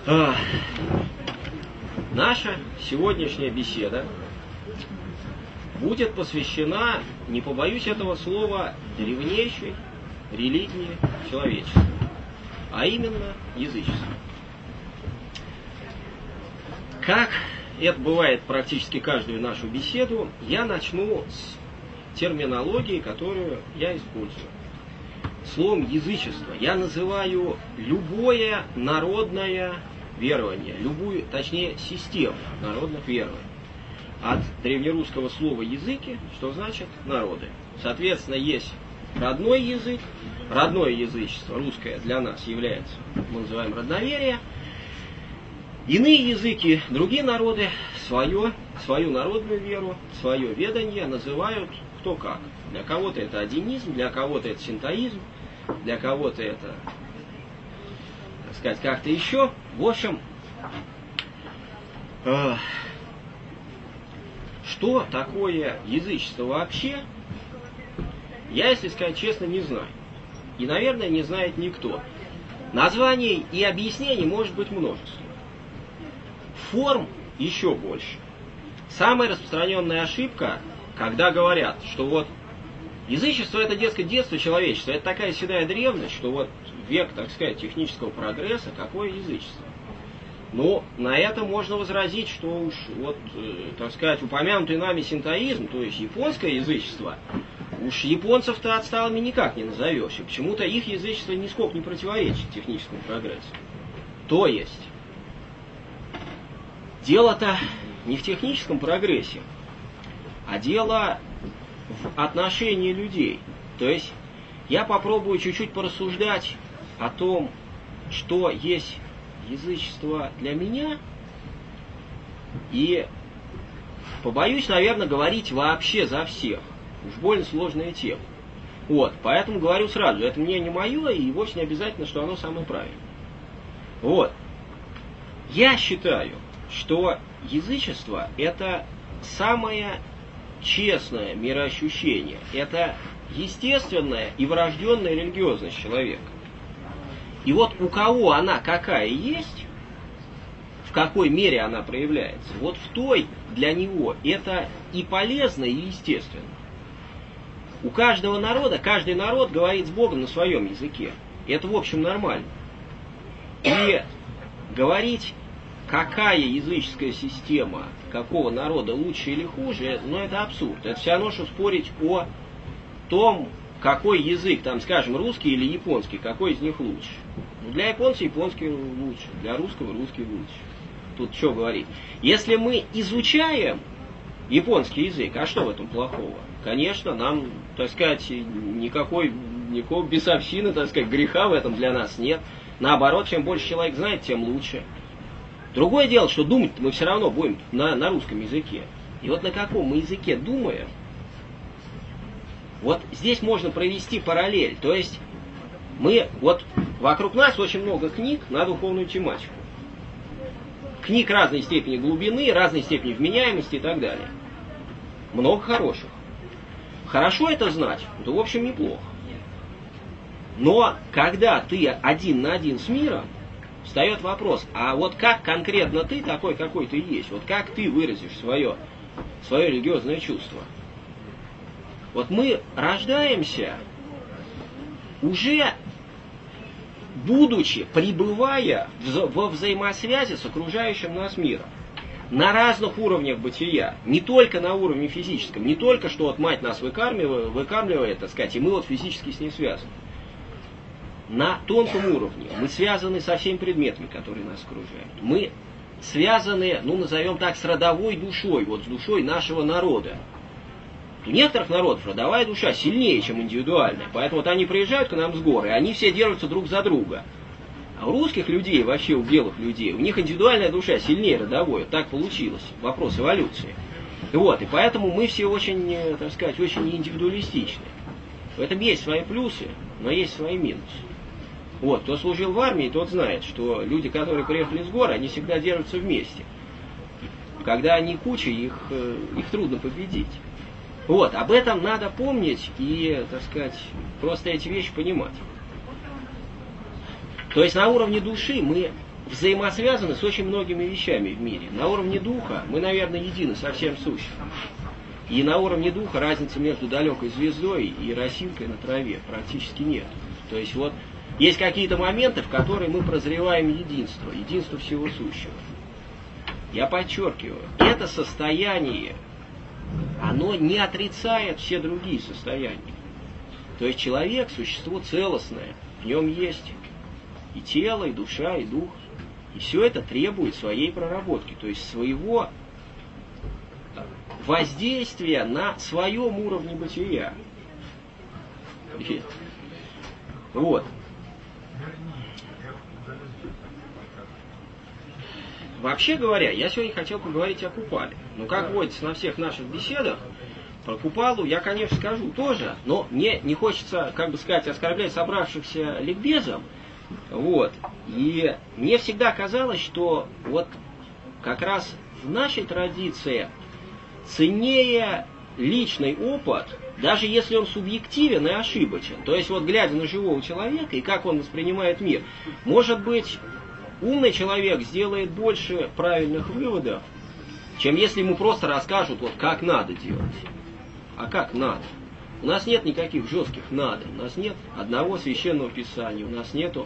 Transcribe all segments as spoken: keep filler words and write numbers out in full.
А, наша сегодняшняя беседа будет посвящена, не побоюсь этого слова, древнейшей религии человечества, а именно язычеству. Как это бывает практически каждую нашу беседу, я начну с терминологии, которую я использую. Словом язычество я называю любое народное верование, любую, точнее, систему народных верований. От древнерусского слова «языки», что значит «народы». Соответственно, есть родной язык, родное язычество, русское для нас является, мы называем родноверие. Иные языки, другие народы, свое, свою народную веру, свое ведание называют кто как. Для кого-то это одинизм, для кого-то это синтоизм, для кого-то это, так сказать, как-то еще. В общем, э, что такое язычество вообще, я, если сказать честно, не знаю. И, наверное, не знает никто. Названий и объяснений может быть множество. Форм еще больше. Самая распространенная ошибка, когда говорят, что вот язычество это, дескать, детство человечества, это такая седая древность, что вот век, так сказать, технического прогресса, какое язычество? Но на это можно возразить, что уж вот, э, так сказать, упомянутый нами синтоизм, то есть японское язычество, уж японцев-то отсталыми никак не назовешь, и почему-то их язычество нисколько не противоречит техническому прогрессу. То есть, дело-то не в техническом прогрессе, а дело в отношении людей. То есть я попробую чуть-чуть порассуждать о том, что есть язычество для меня, и побоюсь, наверное, говорить вообще за всех. Уж больно сложная тема. Вот, поэтому говорю сразу, это мне не мое, и вовсе не обязательно, что оно самое правильное. Вот. Я считаю, что язычество это самое честное мироощущение, это естественная и врожденная религиозность человека. И вот у кого она какая есть, в какой мере она проявляется, вот в той для него это и полезно, и естественно. У каждого народа, каждый народ говорит с Богом на своем языке. И это в общем нормально. И говорить, какая языческая система какого народа лучше или хуже, ну это абсурд. Это все равно, что спорить о том, какой язык, там, скажем, русский или японский, какой из них лучше. Ну, для японца японский лучше, для русского русский лучше. Тут что говорить. Если мы изучаем японский язык, а что в этом плохого? Конечно, нам, так сказать, никакой, никакого бесовщины, так сказать, греха в этом для нас нет. Наоборот, чем больше человек знает, тем лучше. Другое дело, что думать мы все равно будем на, на русском языке. И вот на каком мы языке думаем, вот здесь можно провести параллель. То есть мы, вот вокруг нас очень много книг на духовную тематику. Книг разной степени глубины, разной степени вменяемости и так далее. Много хороших. Хорошо это знать, то в общем неплохо. Но когда ты один на один с миром, встает вопрос, а вот как конкретно ты такой, какой ты есть? Вот как ты выразишь свое, свое религиозное чувство? Вот мы рождаемся, уже будучи, пребывая во взаимосвязи с окружающим нас миром. На разных уровнях бытия, не только на уровне физическом, не только что вот мать нас выкармливает, выкармливает, так сказать, и мы вот физически с ней связаны. На тонком уровне мы связаны со всеми предметами, которые нас окружают. Мы связаны, ну назовем так, с родовой душой, вот с душой нашего народа. У некоторых народов родовая душа сильнее, чем индивидуальная, поэтому вот они приезжают к нам с гор, и они все держатся друг за друга. А у русских людей, вообще у белых людей, у них индивидуальная душа сильнее родовой. Так получилось. Вопрос эволюции. Вот, и поэтому мы все очень, так сказать, очень индивидуалистичны. В этом есть свои плюсы, но есть свои минусы. Вот, кто служил в армии, тот знает, что люди, которые приехали с гор, они всегда держатся вместе. Когда они куча, их, их трудно победить. Вот, об этом надо помнить и, так сказать, просто эти вещи понимать. То есть на уровне души мы взаимосвязаны с очень многими вещами в мире. На уровне духа мы, наверное, едины со всем сущим. И на уровне духа разницы между далекой звездой и росинкой на траве практически нет. То есть вот есть какие-то моменты, в которые мы прозреваем единство, единство всего сущего. Я подчеркиваю, это состояние, оно не отрицает все другие состояния. То есть человек – существо целостное, в нем есть и тело, и душа, и дух. И все это требует своей проработки, то есть своего воздействия на своем уровне бытия. Вот. Вообще говоря, я сегодня хотел поговорить о Купале. Но как водится на всех наших беседах, про Купалу я, конечно, скажу тоже, но мне не хочется, как бы сказать, оскорблять собравшихся ликбезом. Вот. И мне всегда казалось, что вот как раз в нашей традиции ценнее личный опыт, даже если он субъективен и ошибочен. То есть вот глядя на живого человека и как он воспринимает мир, может быть, умный человек сделает больше правильных выводов, чем если ему просто расскажут, вот как надо делать. А как надо? У нас нет никаких жестких надо. У нас нет одного священного писания. У нас нету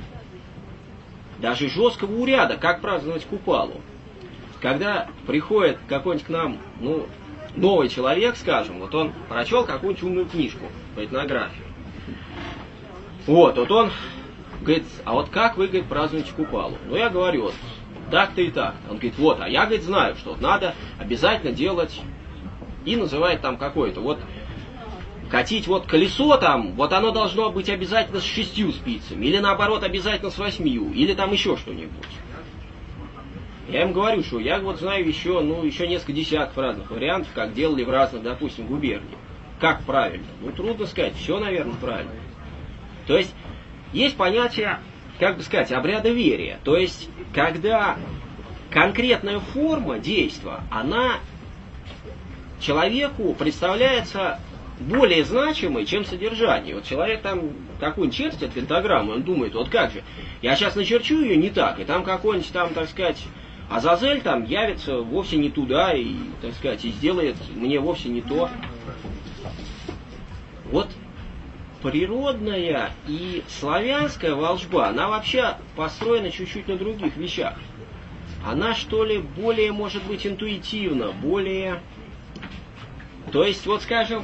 даже жесткого уряда, как праздновать Купалу. Когда приходит какой-нибудь к нам, ну, новый человек, скажем, вот он прочел какую-нибудь умную книжку по этнографии. Вот, вот он говорит, а вот как вы, говорит, празднуете Купалу? Ну, я говорю, вот так-то и так. Он говорит, вот, а я, говорит, знаю, что вот надо обязательно делать, и называет там какое-то, вот, катить вот колесо там, вот оно должно быть обязательно с шестью спицами, или наоборот обязательно с восьмью, или там еще что-нибудь. Я им говорю, что я вот знаю еще, ну, еще несколько десятков разных вариантов, как делали в разных, допустим, губерниях. Как правильно? Ну, трудно сказать, все, наверное, правильно. То есть, есть понятие, как бы сказать, обрядоверия. То есть, когда конкретная форма действия, она человеку представляется более значимой, чем содержание. Вот человек там какую-нибудь чертит пентаграмму, он думает, вот как же, я сейчас начерчу ее не так, и там какой-нибудь там, так сказать, Азазель там явится вовсе не туда, и, так сказать, и сделает мне вовсе не то. Вот природная и славянская волжба, она вообще построена чуть-чуть на других вещах. Она, что ли, более, может быть, интуитивна, более... То есть, вот скажем,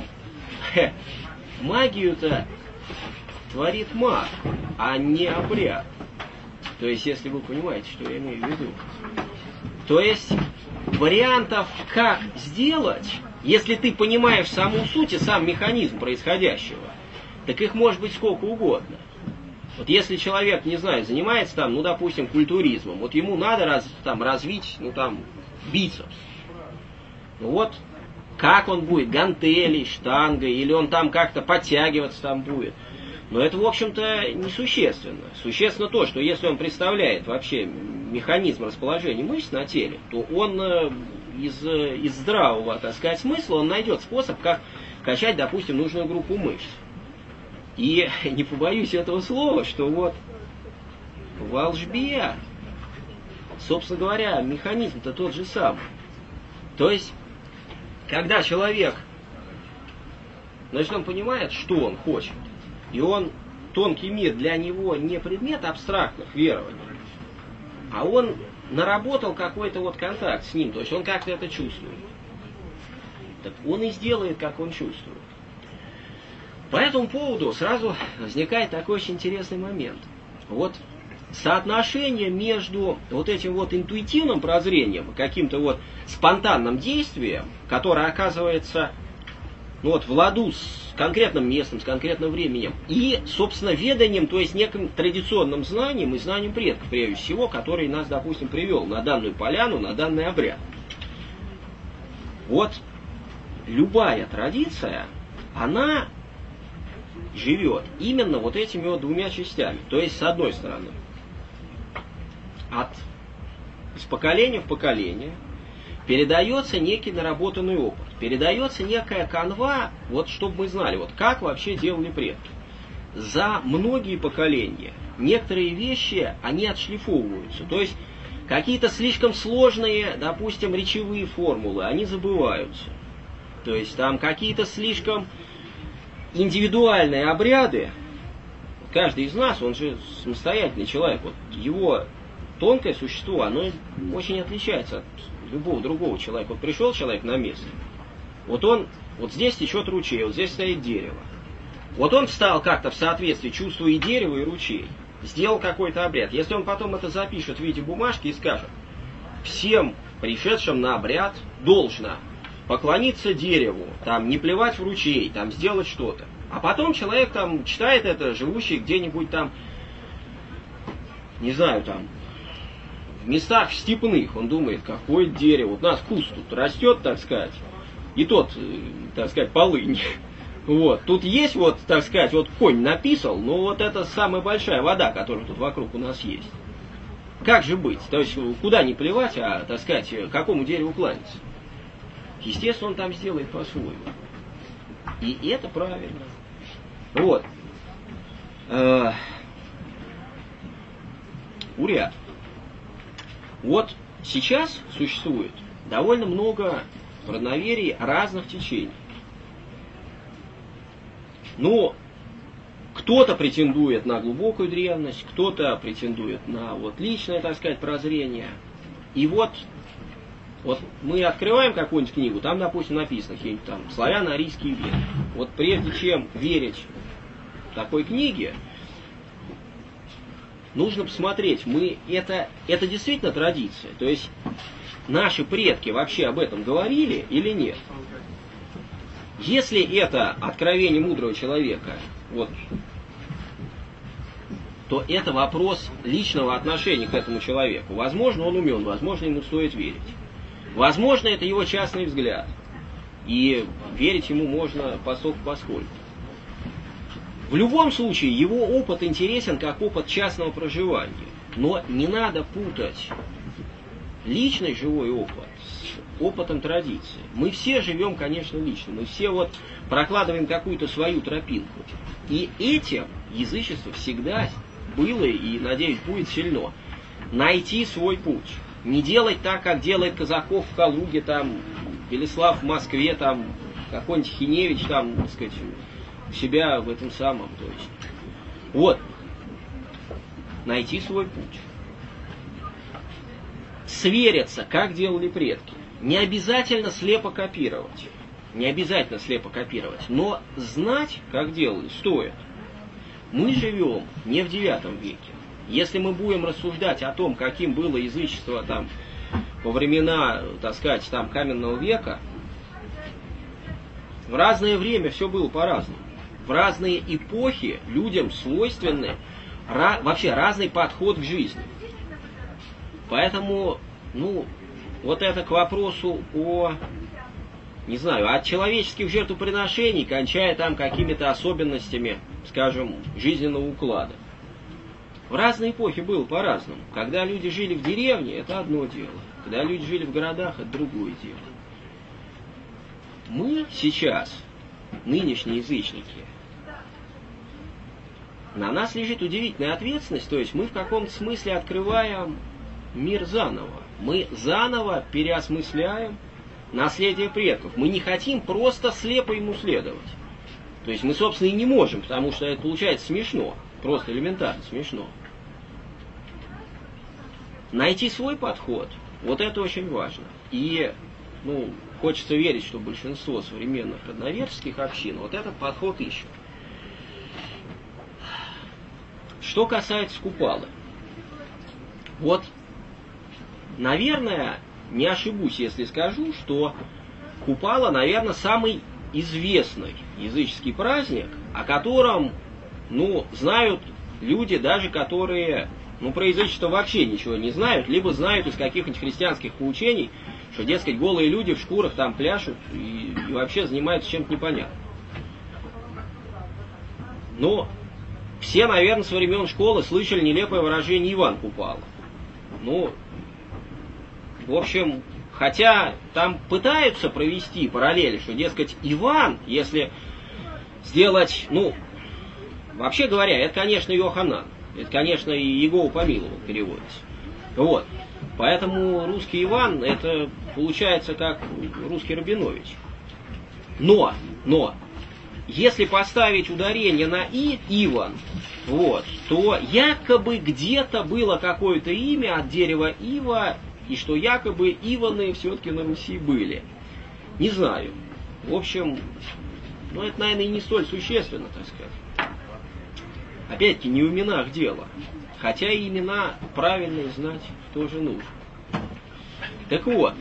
магию-то творит маг, а не обряд. То есть, если вы понимаете, что я имею в виду. То есть, вариантов, как сделать, если ты понимаешь саму суть и сам механизм происходящего, так их может быть сколько угодно. Вот если человек, не знаю, занимается там, ну, допустим, культуризмом, вот ему надо раз, там, развить, ну, там, бицепс. Ну, вот, как он будет, гантелей, штангой, или он там как-то подтягиваться там будет. Но это, в общем-то, несущественно. Существенно то, что если он представляет вообще механизм расположения мышц на теле, то он из, из здравого, так сказать, смысла, он найдет способ, как качать, допустим, нужную группу мышц. И не побоюсь этого слова, что вот в волжбе, собственно говоря, механизм-то тот же самый. То есть, когда человек, значит, он понимает, что он хочет, и он, тонкий мир для него не предмет абстрактных верований, а он наработал какой-то вот контакт с ним, то есть он как-то это чувствует. Так он и сделает, как он чувствует. По этому поводу сразу возникает такой очень интересный момент. Вот соотношение между вот этим вот интуитивным прозрением и каким-то вот спонтанным действием, которое оказывается, ну вот, в ладу с конкретным местом, с конкретным временем, и, собственно, веданием, то есть неким традиционным знанием и знанием предков, прежде всего, который нас, допустим, привел на данную поляну, на данный обряд. Вот любая традиция, она живет именно вот этими вот двумя частями. То есть, с одной стороны, от, из поколения в поколение передается некий наработанный опыт, передается некая канва, вот чтобы мы знали, вот как вообще делали предки. за многие поколения некоторые вещи, они отшлифовываются. То есть какие-то слишком сложные, допустим, речевые формулы, они забываются. То есть там какие-то слишком индивидуальные обряды. Каждый из нас, он же самостоятельный человек, вот его тонкое существо, оно очень отличается от любого другого человека. Вот пришел человек на место, вот он, вот здесь течет ручей, вот здесь стоит дерево. Вот он встал как-то в соответствии, чувствуя и дерево, и ручей. Сделал какой-то обряд. Если он потом это запишет в виде бумажки и скажет: всем пришедшим на обряд должно поклониться дереву, там, не плевать в ручей, там, сделать что-то. А потом человек там читает это, живущий где-нибудь там, не знаю, там, в местах степных, он думает, какое дерево, вот у нас куст тут растет, так сказать, и тот, так сказать, полынь. Вот, тут есть вот, так сказать, вот конь написал, но вот это самая большая вода, которая тут вокруг у нас есть. Как же быть? То есть, куда не плевать, а, так сказать, к какому дереву кланяться? Естественно, он там сделает по-своему. И это правильно. Вот. Э-э- Уряд. Вот сейчас существует довольно много родноверий разных течений. Но кто-то претендует на глубокую древность, кто-то претендует на вот личное, так сказать, прозрение. И вот, вот мы открываем какую-нибудь книгу, там, допустим, написано какие-нибудь там славяно-арийские веды. Вот прежде чем верить такой книге, нужно посмотреть, мы, это, это действительно традиция. То есть наши предки вообще об этом говорили или нет? Если это откровение мудрого человека, вот, то это вопрос личного отношения к этому человеку. Возможно, он умен, возможно, ему стоит верить. Возможно, это его частный взгляд. И верить ему можно поскольку. В любом случае, его опыт интересен как опыт частного проживания. Но не надо путать личный живой опыт с опытом традиции. Мы все живем, конечно, лично. Мы все вот прокладываем какую-то свою тропинку. И этим язычество всегда было и, надеюсь, будет сильно. Найти свой путь. Не делать так, как делает Казаков в Калуге, там, Белислав в Москве, там, какой-нибудь Хиневич, там, так сказать, у себя в этом самом. То есть. Вот. Найти свой путь. Свериться, как делали предки. Не обязательно слепо копировать. Не обязательно слепо копировать. Но знать, как делали, стоит. Мы живем не в девятом веке. Если мы будем рассуждать о том, каким было язычество там, во времена, так сказать, там, каменного века, в разное время все было по-разному. В разные эпохи людям свойственны ra- вообще разный подход к жизни. Поэтому, ну, вот это к вопросу о, не знаю, от человеческих жертвоприношений, кончая там какими-то особенностями, скажем, жизненного уклада. В разные эпохи было по-разному. Когда люди жили в деревне, это одно дело. Когда люди жили в городах, это другое дело. Мы сейчас, нынешние язычники, на нас лежит удивительная ответственность, то есть мы в каком-то смысле открываем мир заново. Мы заново переосмысляем наследие предков. Мы не хотим просто слепо ему следовать. То есть мы, собственно, и не можем, потому что это получается смешно. Просто элементарно смешно. Найти свой подход, вот это очень важно. И, ну, хочется верить, что большинство современных родноверческих общин вот этот подход ищут. Что касается Купалы. Вот, наверное, не ошибусь, если скажу, что Купала, наверное, самый известный языческий праздник, о котором, ну, знают люди, даже которые, ну, про язычество вообще ничего не знают, либо знают из каких-нибудь христианских поучений, что, дескать, голые люди в шкурах там пляшут и, и вообще занимаются чем-то непонятным. Но все, наверное, со времен школы слышали нелепое выражение «Иван Купала». Ну, в общем, хотя там пытаются провести параллели, что, дескать, Иван, если сделать, ну, вообще говоря, это, конечно, Йоханан. Это, конечно, и Иегова помиловал переводится. Вот. Поэтому русский Иван, это получается как русский Рабинович. Но, но, если поставить ударение на «и», Иван, вот, то якобы где-то было какое-то имя от дерева ива, и что якобы Иваны все-таки на Руси были. Не знаю. В общем, ну это, наверное, и не столь существенно, так сказать. Опять-таки, не в именах дело. Хотя и имена правильные знать тоже нужно. Так вот.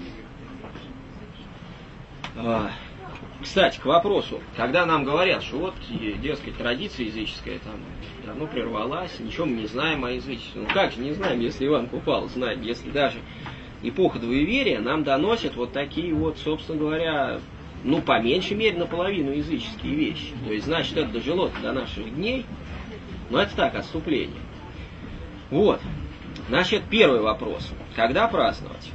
Кстати, к вопросу. Когда нам говорят, что вот, дескать, традиция языческая там давно прервалась, ничего мы не знаем о язычестве. Ну как же не знаем, если Иван Купала знаем, если даже эпоха двоеверия нам доносят вот такие вот, собственно говоря, ну, по меньшей мере, наполовину языческие вещи. То есть, значит, это дожило до наших дней. Но это так, отступление. Вот. Значит, первый вопрос. Когда праздновать?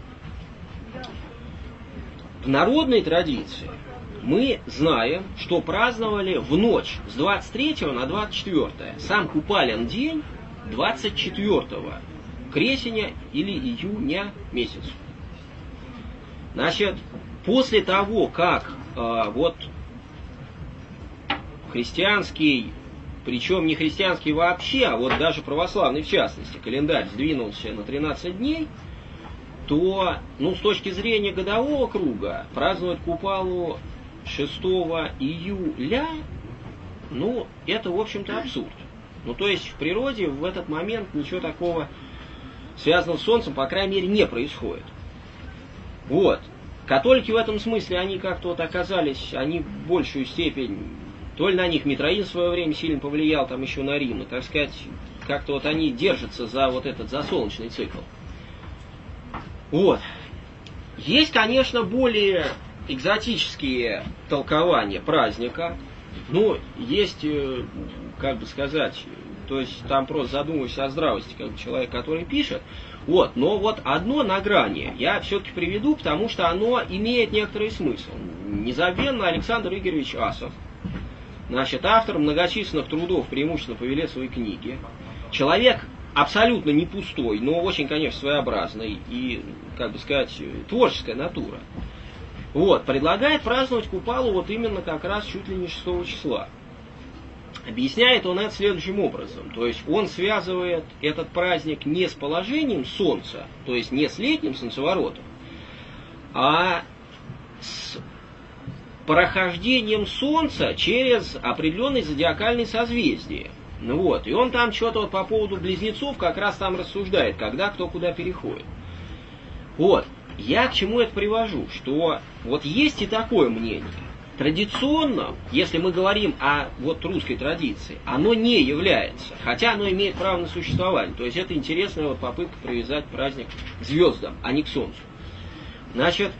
В народной традиции мы знаем, что праздновали в ночь с двадцать третьего на двадцать четвёртое. Сам Купалин день двадцать четвёртого кресеня или июня месяц. Значит, после того, как э, вот христианский, причем не христианский вообще, а вот даже православный в частности, календарь сдвинулся на тринадцать дней, то, ну, с точки зрения годового круга, праздновать Купалу шестого июля, ну, это, в общем-то, абсурд. Ну, то есть, в природе в этот момент ничего такого, связанного с Солнцем, по крайней мере, не происходит. Вот. Католики в этом смысле, они как-то вот оказались, они в большую степень, то ли на них Митроин в свое время сильно повлиял, там еще на Рим, и, так сказать, как-то вот они держатся за вот этот, за солнечный цикл. Вот. Есть, конечно, более экзотические толкования праздника. Ну, есть, как бы сказать, то есть там просто задумываешься о здравости, как бы человек, который пишет. Вот, но вот одно на грани я все-таки приведу, потому что оно имеет некоторый смысл. Незабвенно Александр Игоревич Асов, значит, автор многочисленных трудов, преимущественно по Велесовой книге. Человек абсолютно не пустой, но очень, конечно, своеобразный и, как бы сказать, творческая натура. Вот, предлагает праздновать Купалу вот именно как раз чуть ли не шестого числа. Объясняет он это следующим образом. То есть он связывает этот праздник не с положением Солнца, то есть не с летним солнцеворотом, а с прохождением Солнца через определенные зодиакальные созвездия. Ну вот, и он там что-то вот по поводу близнецов как раз там рассуждает, когда кто куда переходит. Вот, я к чему это привожу, что вот есть и такое мнение. Традиционно, если мы говорим о вот русской традиции, оно не является, хотя оно имеет право на существование. То есть это интересная вот попытка привязать праздник к звездам, а не к Солнцу. Значит,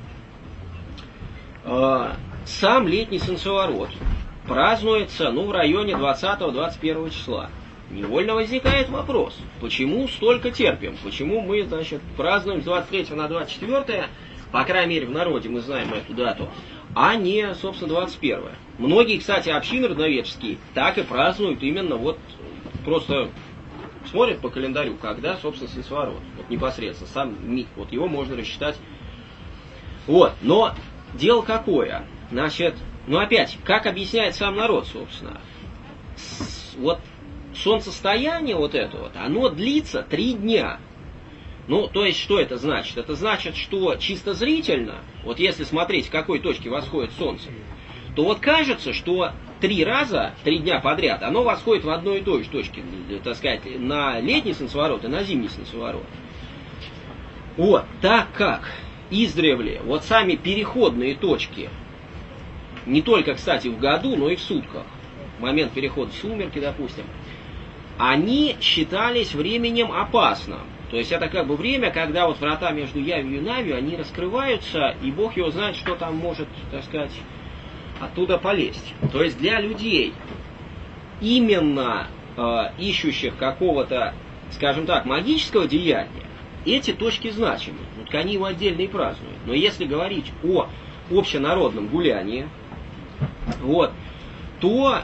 э, сам летний солнцеворот празднуется, ну, в районе двадцатого-двадцать первого числа. Невольно возникает вопрос, почему столько терпим? Почему мы, значит, празднуем с двадцать третьего на двадцать четвёртое, по крайней мере, в народе мы знаем эту дату, а не, собственно, двадцать первое. Многие, кстати, общины родновеческие так и празднуют именно вот, просто смотрят по календарю, когда, собственно, солнцеворот. Вот непосредственно, сам миг, вот его можно рассчитать. Вот, но дело какое? Значит, ну опять, как объясняет сам народ, собственно, с, вот солнцестояние вот это вот, оно длится три дня. Ну, то есть, что это значит? Это значит, что чисто зрительно, вот если смотреть, в какой точке восходит солнце, то вот кажется, что три раза, три дня подряд, оно восходит в одной и той же точке, так сказать, на летний солнцеворот и на зимний солнцеворот. Вот, так как издревле вот сами переходные точки, не только, кстати, в году, но и в сутках, момент перехода в сумерки, допустим, они считались временем опасным. То есть это как бы время, когда вот врата между Явью и Навью, они раскрываются, и Бог его знает, что там может, так сказать, оттуда полезть. То есть для людей, именно э, ищущих какого-то, скажем так, магического деяния, эти точки значимы. Вот они его отдельно и празднуют. Но если говорить о общенародном гулянии, вот, то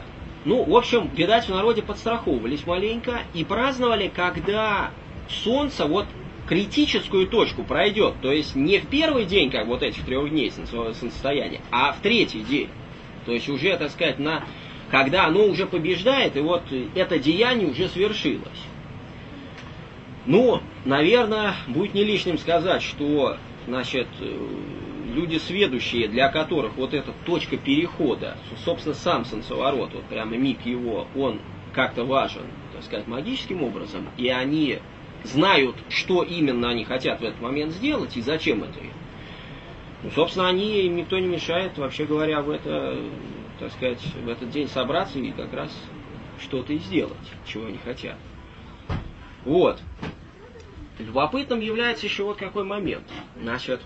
Ну, в общем, видать, в народе подстраховывались маленько и праздновали, когда солнце вот критическую точку пройдет. То есть не в первый день, как вот этих трех дней солнцестояния, а в третий день. То есть уже, так сказать, на, когда оно уже побеждает, и вот это деяние уже свершилось. Ну, наверное, будет не лишним сказать, что, значит, люди сведущие, для которых вот эта точка перехода, собственно, сам солнцеворот, вот прямо миг его, он как-то важен, так сказать, магическим образом, и они знают, что именно они хотят в этот момент сделать и зачем это им. Ну, собственно, они, им никто не мешает, вообще говоря, в это, так сказать, в этот день собраться и как раз что-то и сделать, чего они хотят. Вот. Любопытным является еще вот какой момент. Значит,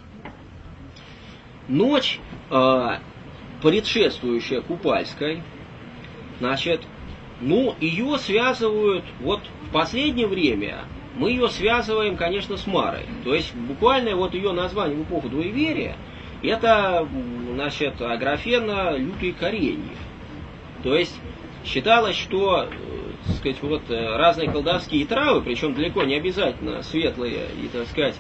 ночь, э, предшествующая Купальской, значит, ну, ее связывают, вот в последнее время мы ее связываем, конечно, с Марой. То есть, буквально вот ее название в эпоху Двоеверия, это, значит, Аграфена лютые коренья. То есть, считалось, что, так сказать, вот разные колдовские травы, причем далеко не обязательно светлые и, так сказать,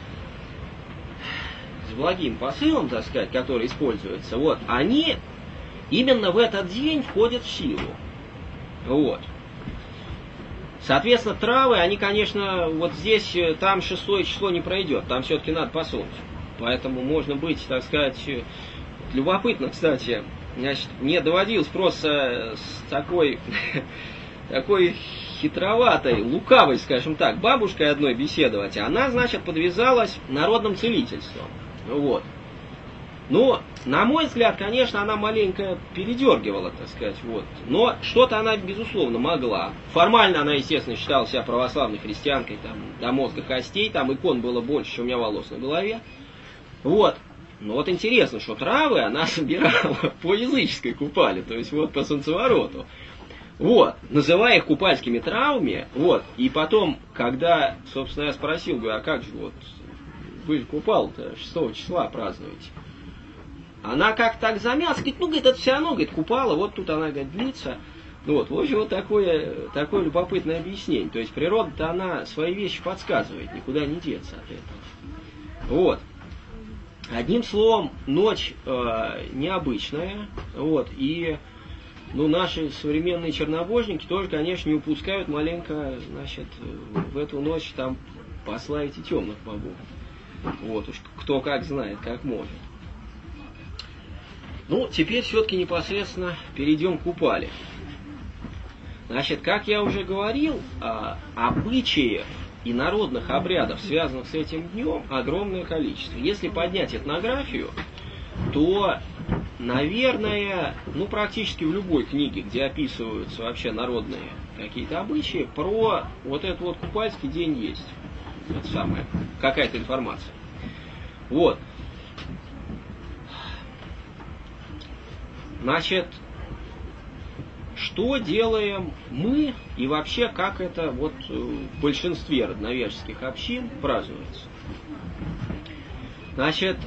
с благим посылом, так сказать, который используется, вот, они именно в этот день входят в силу. Вот. Соответственно, травы, они, конечно, вот здесь, там шестое число не пройдет, там все-таки надо по солнцу. Поэтому можно быть, так сказать, любопытно, кстати, значит, мне доводилось просто с такой, такой хитроватой, лукавой, скажем так, бабушкой одной беседовать. Она, значит, подвязалась народным целительством. Вот. Но, на мой взгляд, конечно, она маленько передергивала, так сказать, вот. Но что-то она, безусловно, могла. Формально она, естественно, считала себя православной христианкой, там, до мозга костей, там икон было больше, чем у меня волос на голове. Вот. Но вот интересно, что травы она собирала по языческой купали, то есть вот по солнцевороту. Вот, называя их купальскими травами, вот, и потом, когда, собственно, я спросил, говорю, а как же вот, вы же купал-то шестого числа празднуете? Она как так замялась, говорит, ну, говорит, это все равно, говорит, купала, вот тут она, говорит, длится. Вот, в общем, вот такое, такое любопытное объяснение. То есть природа-то она свои вещи подсказывает, никуда не деться от этого. Вот. Одним словом, ночь э, необычная, вот, и, ну, наши современные чернобожники тоже, конечно, не упускают маленько, значит, в эту ночь там пославить и темных богов. Вот уж кто как знает, как может. Ну, теперь все-таки непосредственно перейдем к Купале. Значит, как я уже говорил, обычаев и народных обрядов, связанных с этим днем, огромное количество. Если поднять этнографию, то, наверное, ну, практически в любой книге, где описываются вообще народные какие-то обычаи, про вот этот вот Купальский день есть. Это самое, какая-то информация. Вот. Значит, что делаем мы и вообще как это вот в большинстве родноверческих общин празднуется? Значит,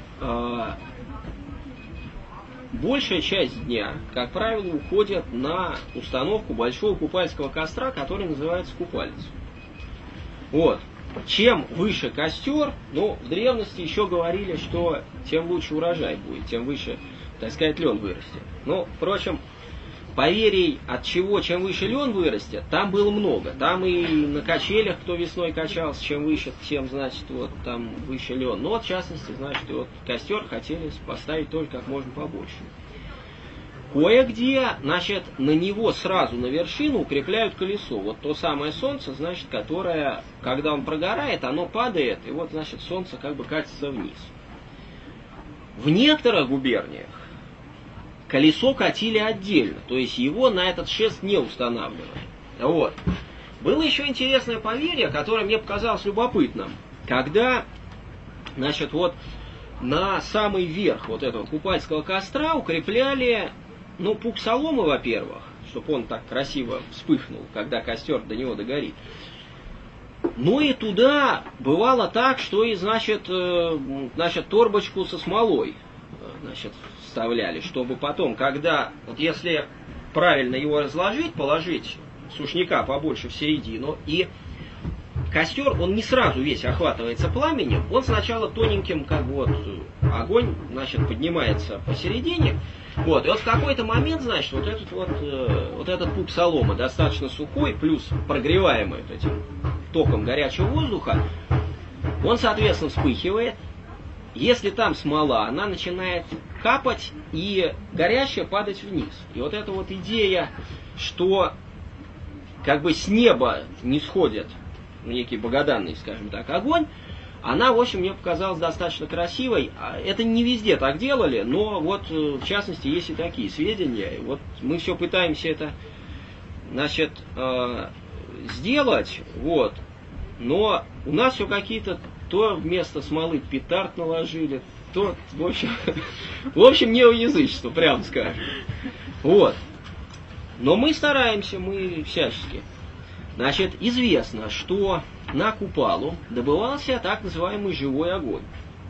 большая часть дня, как правило, уходит на установку большого купальского костра, который называется купальцем. Вот. Чем выше костер, ну, в древности еще говорили, что тем лучше урожай будет, тем выше, так сказать, лен вырастет. Ну, впрочем, поверий, от чего, чем выше лен вырастет, там было много. Там и на качелях, кто весной качался, чем выше, тем, значит, вот там выше лен. Но, вот, в частности, значит, вот костер хотели поставить тоже как можно побольше. Кое-где, значит, на него сразу на вершину укрепляют колесо. Вот то самое солнце, значит, которое, когда он прогорает, оно падает, и вот, значит, солнце как бы катится вниз. В некоторых губерниях колесо катили отдельно, то есть его на этот шест не устанавливали. Вот. Было еще интересное поверье, которое мне показалось любопытным. Когда, значит, вот на самый верх вот этого купальского костра укрепляли, ну, пук соломы, во-первых, чтобы он так красиво вспыхнул, когда костер до него догорит. Ну и туда бывало так, что и, значит, значит, торбочку со смолой, значит, вставляли, чтобы потом, когда, вот если правильно его разложить, положить сушняка побольше в середину, и костер, он не сразу весь охватывается пламенем, он сначала тоненьким, как вот огонь, значит, поднимается посередине, вот, и вот в какой-то момент, значит, вот этот вот, э, вот этот пук соломы достаточно сухой, плюс прогреваемый вот этим током горячего воздуха, он, соответственно, вспыхивает. Если там смола, она начинает капать и горящая падать вниз. И вот эта вот идея, что как бы с неба не сходит некий богоданный, скажем так, огонь, она, в общем, мне показалась достаточно красивой. Это не везде так делали, но вот, в частности, есть и такие сведения. И вот мы все пытаемся это, значит, сделать, вот, но у нас все какие-то, то вместо смолы петард наложили, то, в общем, в общем, неоязычество, прямо скажем. Вот. Но мы стараемся, мы всячески. Значит, известно, что на Купалу добывался так называемый живой огонь.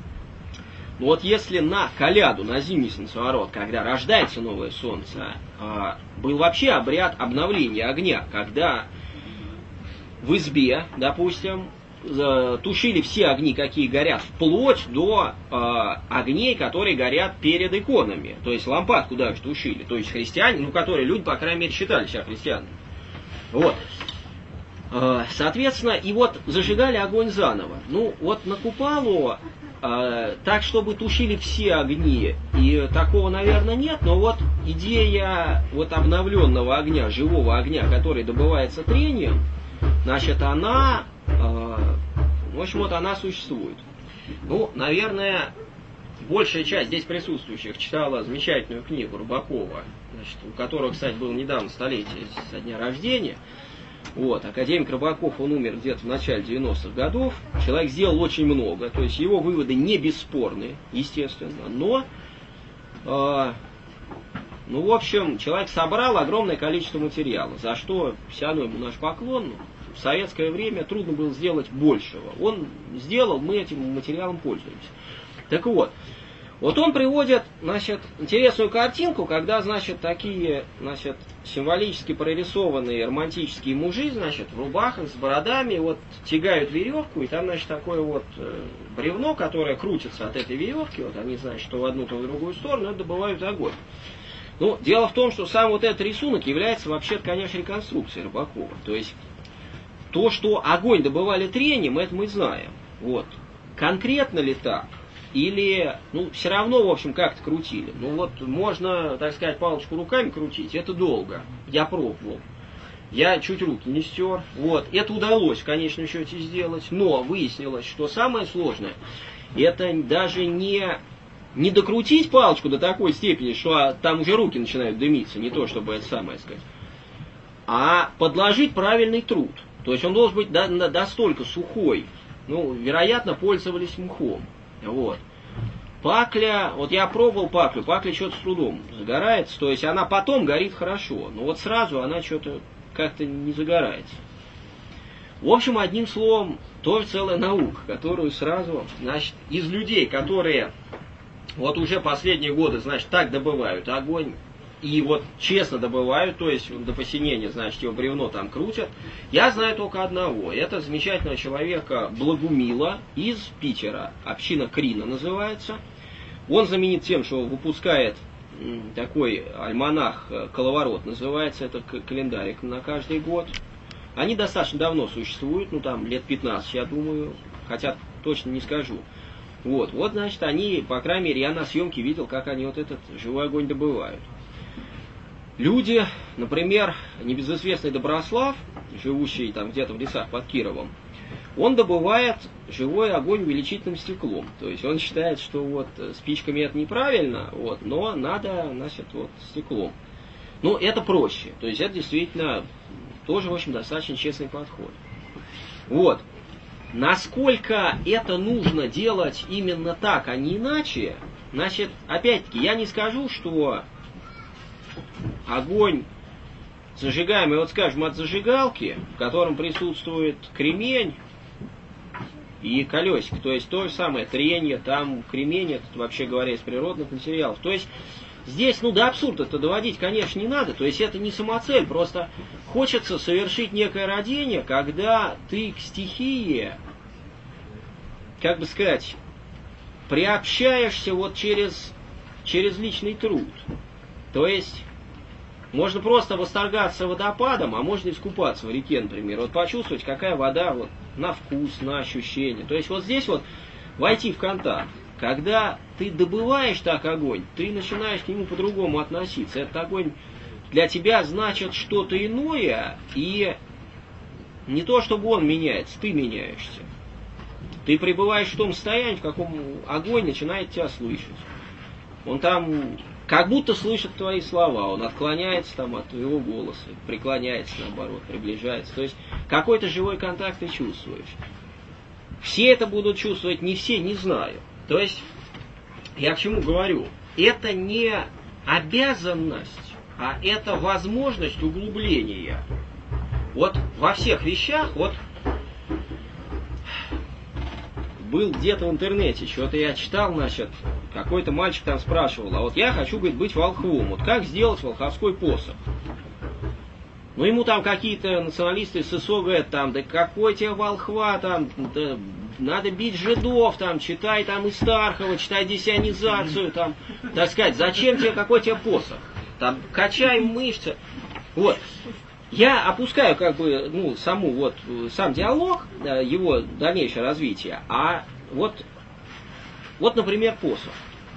Но вот если на Коляду, на зимний солнцеворот, когда рождается новое солнце, был вообще обряд обновления огня, когда в избе, допустим, тушили все огни, какие горят, вплоть до э, огней, которые горят перед иконами. То есть лампадку даже тушили. То есть христиане, ну, которые люди, по крайней мере, считали себя христианами. Вот. Э, соответственно, и вот зажигали огонь заново. Ну, вот на Купалу э, так, чтобы тушили все огни, и такого, наверное, нет, но вот идея вот обновленного огня, живого огня, который добывается трением, значит, она... В общем, вот она существует. Ну, наверное, большая часть здесь присутствующих читала замечательную книгу Рыбакова, значит, у которого, кстати, было недавно столетие со дня рождения. Вот, академик Рыбаков, он умер где-то в начале девяностых годов. Человек сделал очень много, то есть его выводы не бесспорны, естественно, но, э, ну, в общем, человек собрал огромное количество материала, за что вся ему наш поклон. В советское время трудно было сделать большего. Он сделал, мы этим материалом пользуемся. Так вот, вот он приводит, значит, интересную картинку, когда, значит, такие, значит, символически прорисованные романтические мужи, значит, в рубахах с бородами, вот, тягают веревку, и там, значит, такое вот бревно, которое крутится от этой веревки, вот они, значит, что в одну, то в другую сторону, это добывают огонь. Ну, дело в том, что сам вот этот рисунок является, вообще-то, конечно, реконструкцией Рыбакова. То есть, то, что огонь добывали трением, это мы знаем. Вот. Конкретно ли так? Или, ну, все равно, в общем, как-то крутили. Ну, вот можно, так сказать, палочку руками крутить, это долго. Я пробовал. Я чуть руки не стер. Вот. Это удалось в конечном счете сделать. Но выяснилось, что самое сложное, это даже не, не докрутить палочку до такой степени, что там уже руки начинают дымиться, не то, чтобы это самое сказать, а подложить правильный труд. То есть он должен быть до, достолько сухой. Ну, вероятно, пользовались мхом. Вот. Пакля, вот я пробовал паклю, пакля что-то с трудом загорается, то есть она потом горит хорошо, но вот сразу она что-то как-то не загорается. В общем, одним словом, тоже целая наука, которую сразу, значит, из людей, которые вот уже последние годы, значит, так добывают огонь, и вот честно добывают, то есть до посинения, значит, его бревно там крутят. Я знаю только одного. Это замечательного человека Благумила из Питера. Община Крина называется. Он знаменит тем, что выпускает такой альманах «Коловорот» называется. Это календарик на каждый год. Они достаточно давно существуют, ну там лет пятнадцать, я думаю, хотя точно не скажу. Вот, вот, значит, они, по крайней мере, я на съемке видел, как они вот этот живой огонь добывают. Люди, например, небезызвестный Доброслав, живущий там где-то в лесах под Кировом, он добывает живой огонь увеличительным стеклом. То есть он считает, что вот спичками это неправильно, вот, но надо, значит, вот стеклом. Ну, это проще. То есть это действительно тоже, в общем, достаточно честный подход. Вот. Насколько это нужно делать именно так, а не иначе, значит, опять-таки, я не скажу, что огонь, зажигаемый, вот скажем, от зажигалки, в котором присутствует кремень и колесик, то есть то же самое трение, там кремень, это, вообще говоря, из природных материалов. То есть здесь, ну, до абсурда это доводить, конечно, не надо. То есть это не самоцель, просто хочется совершить некое родение, когда ты к стихии, как бы сказать, приобщаешься вот через, через личный труд. То есть можно просто восторгаться водопадом, а можно искупаться в реке, например. Вот почувствовать, какая вода вот на вкус, на ощущение. То есть вот здесь вот войти в контакт. Когда ты добываешь так огонь, ты начинаешь к нему по-другому относиться. Этот огонь для тебя значит что-то иное, и не то, чтобы он меняется, ты меняешься. Ты пребываешь в том состоянии, в каком огонь начинает тебя слышать. Он там как будто слышит твои слова, он отклоняется там от твоего голоса, преклоняется наоборот, приближается. То есть какой-то живой контакт ты чувствуешь. Все это будут чувствовать, не все, не знаю. То есть, я к чему говорю? Это не обязанность, а это возможность углубления. Вот во всех вещах, вот был где-то в интернете, что-то я читал, значит, какой-то мальчик там спрашивал, а вот я хочу, говорит, быть волхвом, вот как сделать волховской посох? Ну, ему там какие-то националисты с ССО говорят, там, да какой тебе волхва, там, да, надо бить жидов, там, читай там Истархова, читай десионизацию, там, так сказать, зачем тебе, какой тебе посох? Там, качай мышцы. Вот. Я опускаю, как бы, ну, саму, вот, сам диалог, его дальнейшее развитие, а вот, вот, например, посох.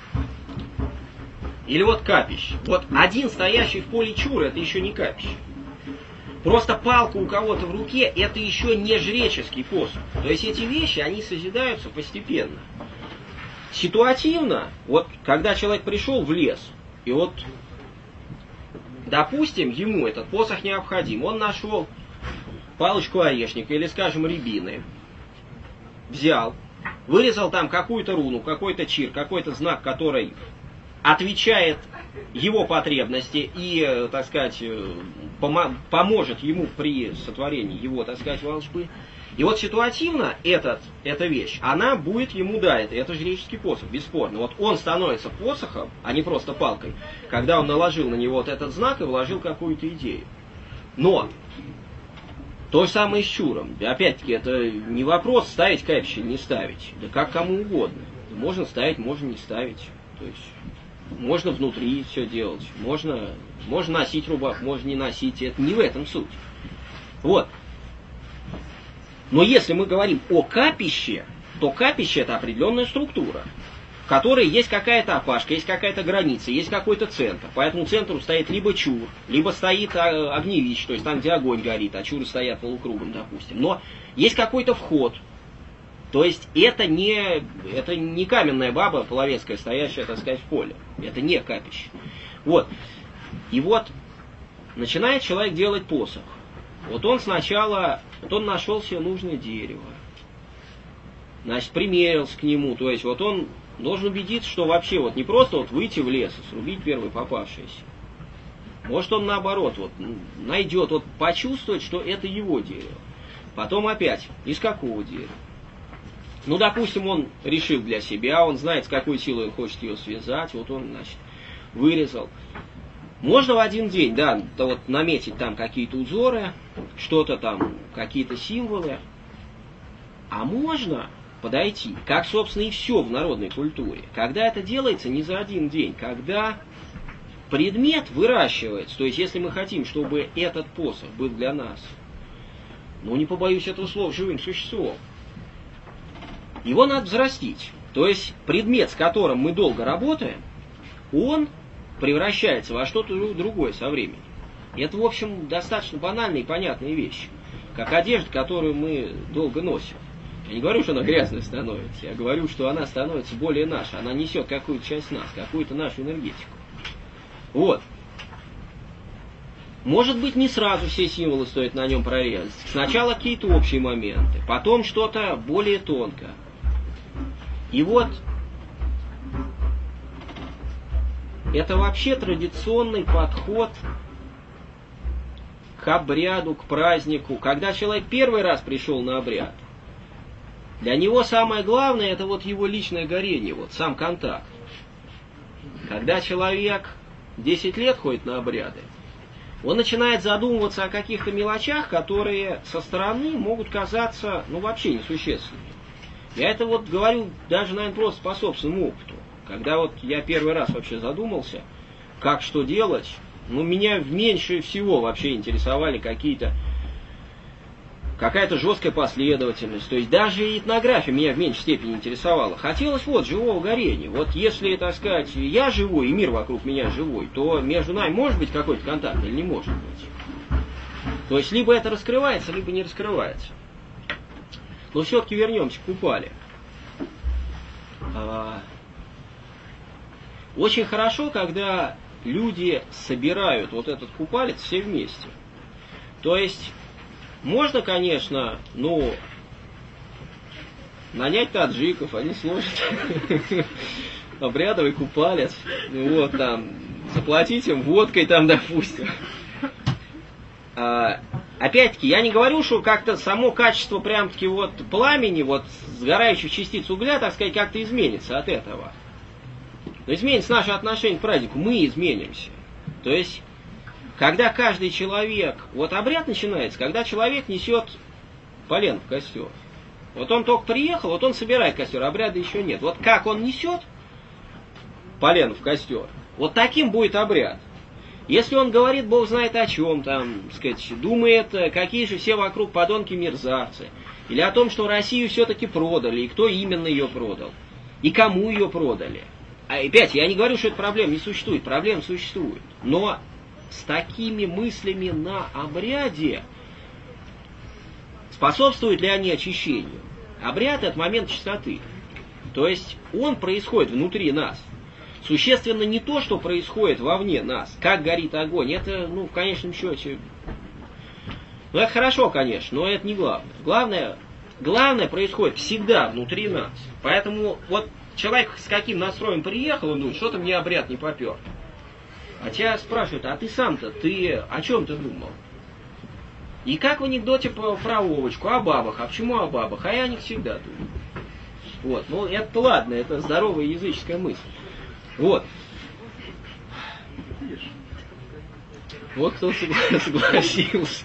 Или вот капище. Вот один стоящий в поле чур, это еще не капище. Просто палка у кого-то в руке, это еще не жреческий посох. То есть эти вещи, они созидаются постепенно. Ситуативно, вот когда человек пришел в лес, и вот, допустим, ему этот посох необходим, он нашел палочку орешника или, скажем, рябины, взял, вырезал там какую-то руну, какой-то чир, какой-то знак, который отвечает его потребности и, так сказать, помо- поможет ему при сотворении его, так сказать, волшбы. И вот ситуативно этот, эта вещь, она будет ему, да, это, это жреческий посох, бесспорно. Вот он становится посохом, а не просто палкой, когда он наложил на него вот этот знак и вложил какую-то идею. Но то же самое и с чуром. Опять-таки, это не вопрос ставить капище или не ставить. Да как кому угодно. Можно ставить, можно не ставить. То есть можно внутри все делать, можно, можно носить рубах, можно не носить, это не в этом суть. Вот. Но если мы говорим о капище, то капище это определенная структура, в которой есть какая-то опашка, есть какая-то граница, есть какой-то центр. По этому центру стоит либо чур, либо стоит огневич, то есть там, где огонь горит, а чуры стоят полукругом, допустим. Но есть какой-то вход. То есть это не, это не каменная баба половецкая, стоящая, так сказать, в поле. Это не капище. Вот. И вот начинает человек делать посох. Вот он сначала, вот он нашел себе нужное дерево. Значит, примерился к нему. То есть вот он должен убедиться, что вообще вот не просто вот выйти в лес и срубить первый попавшийся. Может он наоборот вот найдет, вот почувствовать, что это его дерево. Потом опять, из какого дерева? Ну, допустим, он решил для себя, он знает, с какой силой он хочет ее связать, вот он, значит, вырезал. Можно в один день, да, то вот наметить там какие-то узоры, что-то там, какие-то символы. А можно подойти, как, собственно, и все в народной культуре, когда это делается не за один день, когда предмет выращивается, то есть если мы хотим, чтобы этот посох был для нас, ну, не побоюсь этого слова, живым существом, его надо взрастить. То есть предмет, с которым мы долго работаем, он превращается во что-то другое со временем. И это, в общем, достаточно банальные и понятные вещи. Как одежда, которую мы долго носим. Я не говорю, что она грязной становится. Я говорю, что она становится более нашей. Она несет какую-то часть нас, какую-то нашу энергетику. Вот. Может быть, не сразу все символы стоит на нем прорезать. Сначала какие-то общие моменты, потом что-то более тонкое. И вот это вообще традиционный подход к обряду, к празднику. Когда человек первый раз пришел на обряд, для него самое главное это вот его личное горение, вот сам контакт. Когда человек десять лет ходит на обряды, он начинает задумываться о каких-то мелочах, которые со стороны могут казаться, ну, вообще несущественными. Я это вот говорю даже, наверное, просто по собственному опыту. Когда вот я первый раз вообще задумался, как что делать, ну, меня меньше всего вообще интересовали какие-то, какая-то жесткая последовательность. То есть даже этнография меня в меньшей степени интересовала. Хотелось вот живого горения. Вот если, так сказать, я живой и мир вокруг меня живой, то между нами может быть какой-то контакт или не может быть. То есть либо это раскрывается, либо не раскрывается. Но все-таки вернемся к Купале. Очень хорошо, когда люди собирают вот этот купалец все вместе. То есть можно, конечно, ну, нанять таджиков, они сложат обрядовый купалец, вот там, заплатить им водкой там, допустим. А, опять-таки, я не говорю, что как-то само качество прям-таки вот пламени, вот сгорающих частиц угля, так сказать, как-то изменится от этого. Но изменится наше отношение к празднику, мы изменимся. То есть, когда каждый человек, вот обряд начинается, когда человек несет полено в костер. Вот он только приехал, вот он собирает костер, обряда еще нет. Вот как он несет полено в костер, вот таким будет обряд. Если он говорит, Бог знает о чем, там, сказать, думает, какие же все вокруг подонки-мерзавцы, или о том, что Россию все-таки продали, и кто именно ее продал, и кому ее продали. А опять, я не говорю, что эта проблема не существует, проблема существует. Но с такими мыслями на обряде способствуют ли они очищению? Обряд – это момент чистоты. То есть он происходит внутри нас. Существенно не то, что происходит вовне нас, как горит огонь. Это, ну, в конечном счете, ну, это хорошо, конечно, но это не главное. Главное, главное происходит всегда внутри нас. Поэтому вот человек с каким настроем приехал, он думает, что-то мне обряд не попер. А тебя спрашивают, а ты сам-то, ты о чем ты думал? И как в анекдоте про, про Вовочку, о бабах. А почему о бабах? А я о них всегда думаю. Вот, ну это ладно, это здоровая языческая мысль. Вот. Вот кто согласился.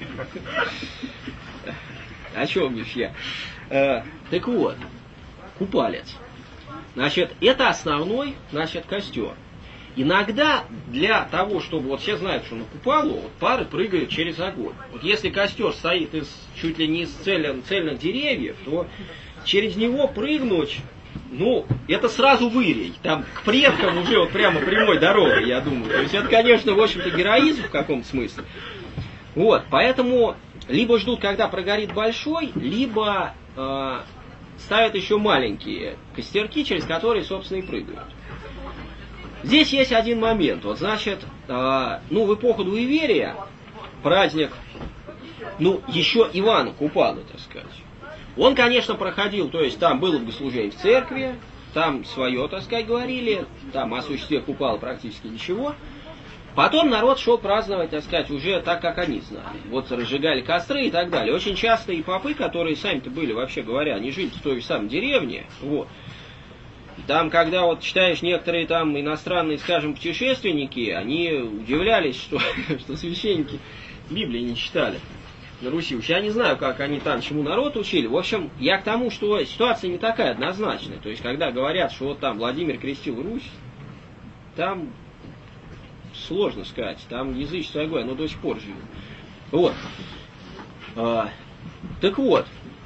О чем бишь я? Э, так вот, купалец. Значит, это основной, значит, костер. Иногда для того, чтобы, вот все знают, что на Купалу вот, пары прыгают через огонь. Вот если костер стоит из чуть ли не из цельных, цельных деревьев, то через него прыгнуть, ну, это сразу вырей. Там к предкам уже вот прямо прямой дорогой, я думаю. То есть это, конечно, в общем-то, героизм в каком-то смысле. Вот, поэтому либо ждут, когда прогорит большой, либо э, ставят еще маленькие костерки, через которые, собственно, и прыгают. Здесь есть один момент. Вот, значит, э, ну, в эпоху Двуеверия праздник, ну, еще Ивана Купалы, так сказать. Он, конечно, проходил, то есть там было богослужение в церкви, там свое, так сказать, говорили, там о существе Купалы практически ничего. Потом народ шел праздновать, так сказать, уже так, как они знали. Вот разжигали костры и так далее. Очень часто и попы, которые сами-то были, вообще говоря, они жили в той же самой деревне, вот. Там, когда вот читаешь некоторые там иностранные, скажем, путешественники, они удивлялись, что, что священники Библии не читали на Руси. Уж я не знаю, как они там чему народ учили. В общем, я к тому, что ситуация не такая однозначная. То есть, когда говорят, что вот там Владимир крестил Русь, там сложно сказать, там язычество огонь, оно до сих пор живет. Вот. А, так вот.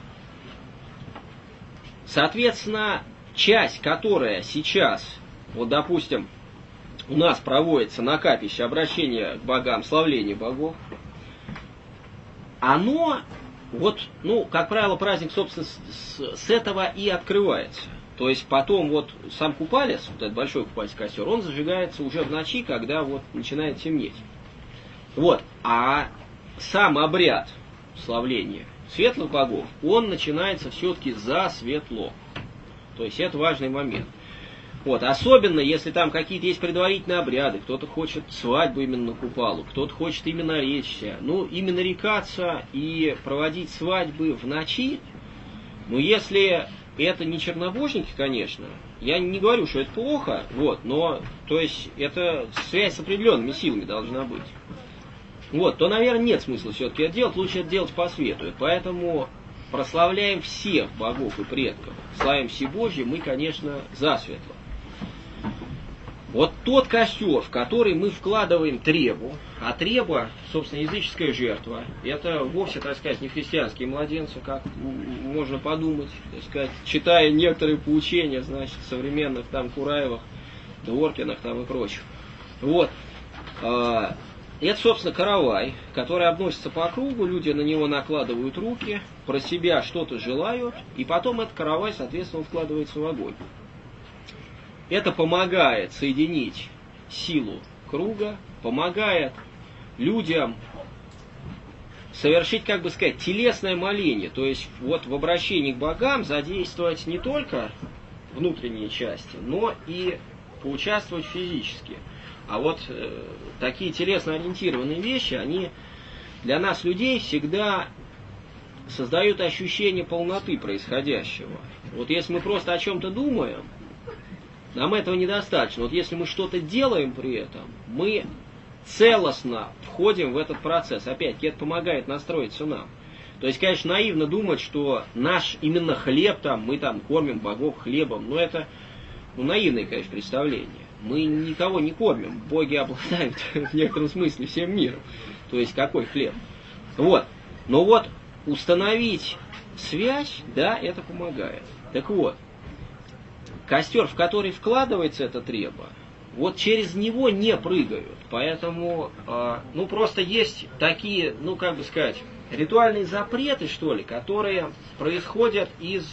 Соответственно, часть, которая сейчас, вот допустим, у нас проводится на капище обращение к богам, славление богов, оно, вот, ну, как правило, праздник, собственно, с, с этого и открывается. То есть потом вот сам купалец, вот этот большой купальский костер, он зажигается уже в ночи, когда вот начинает темнеть. Вот, а сам обряд славления светлых богов, он начинается все-таки засветло. То есть это важный момент. Вот, особенно если там какие-то есть предварительные обряды, кто-то хочет свадьбу именно на Купалу, кто-то хочет именно речься. Ну, именно рекаться и проводить свадьбы в ночи, ну, если это не чернобожники, конечно. Я не говорю, что это плохо, вот, но, то есть, это связь с определенными силами должна быть. Вот, то, наверное, нет смысла все-таки это делать, лучше это делать по свету. И поэтому прославляем всех богов и предков. Славим Всебожье мы, конечно, засветло. Вот тот костер, в который мы вкладываем требу, а треба, собственно, языческая жертва, это вовсе, так сказать, не христианские младенцы, как можно подумать, так сказать, читая некоторые поучения, значит, современных там Кураевых, Дворкиных там и прочих. Вот. Это, собственно, каравай, который обносится по кругу, люди на него накладывают руки, про себя что-то желают, и потом этот каравай, соответственно, вкладывается в огонь. Это помогает соединить силу круга, помогает людям совершить, как бы сказать, телесное моление, то есть вот в обращении к богам задействовать не только внутренние части, но и поучаствовать физически. А вот э, такие телесно ориентированные вещи, они для нас, людей, всегда создают ощущение полноты происходящего. Вот если мы просто о чем-то думаем, нам этого недостаточно. Вот если мы что-то делаем при этом, мы целостно входим в этот процесс. Опять-таки, это помогает настроиться нам. То есть, конечно, наивно думать, что наш именно хлеб, там, мы там кормим богов хлебом, но это ну, наивное, конечно, представление. Мы никого не кормим. Боги обладают в некотором смысле всем миром. То есть, какой хлеб? Вот. Но вот установить связь, да, это помогает. Так вот. Костер, в который вкладывается эта треба, вот через него не прыгают. Поэтому, э, ну, просто есть такие, ну, как бы сказать, ритуальные запреты, что ли, которые происходят из,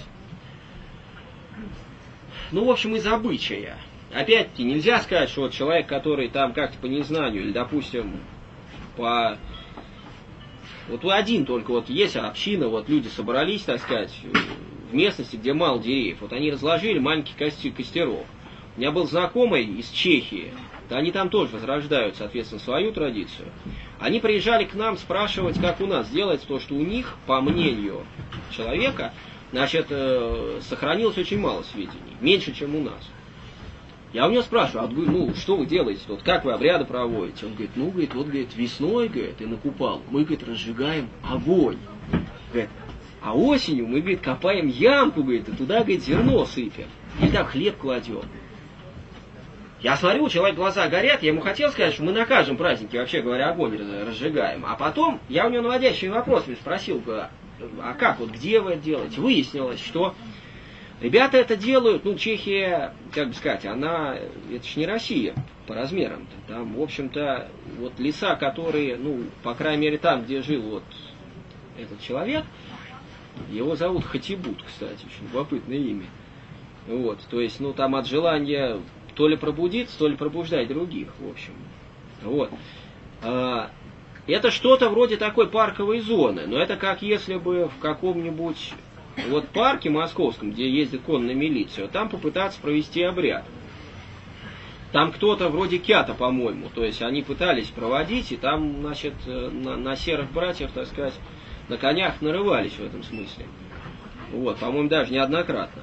ну, в общем, из обычая. Опять-таки, нельзя сказать, что вот человек, который там как-то по незнанию, или, допустим, по... Вот один только вот есть община, вот люди собрались, так сказать, в местности, где мало деревьев. Вот они разложили маленький костер, костерок. У меня был знакомый из Чехии, да они там тоже возрождают, соответственно, свою традицию. Они приезжали к нам спрашивать, как у нас делается то, что у них, по мнению человека, значит, э, сохранилось очень мало сведений, меньше, чем у нас. Я у него спрашиваю, а, ну, что вы делаете, вот, как вы обряды проводите? Он говорит, ну, говорит, вот, говорит, весной, говорит, и на купал мы, говорит, разжигаем огонь. Говорит, а осенью мы, говорит, копаем ямку, говорит, и туда, говорит, зерно сыпем. И там хлеб кладем. Я смотрю, у человека глаза горят, я ему хотел сказать, что мы на каждом празднике, вообще говоря, огонь разжигаем. А потом я у него наводящий вопрос спросил, а как, вот где вы это делаете? Выяснилось, что ребята это делают, ну, Чехия, как бы сказать, она, это ж не Россия по размерам-то. Там, в общем-то, вот леса, которые, ну, по крайней мере, там, где жил вот этот человек, его зовут Хатибут, кстати, очень любопытное имя. Вот, то есть, ну, там от желания то ли пробудиться, то ли пробуждать других, в общем. Вот. А, это что-то вроде такой парковой зоны, но это как если бы в каком-нибудь вот парке московском, где ездит конная милиция, там попытаться провести обряд. Там кто-то вроде Кята, по-моему, то есть они пытались проводить, и там, значит, на, на серых братьев, так сказать, на конях нарывались в этом смысле. Вот, по-моему, даже неоднократно.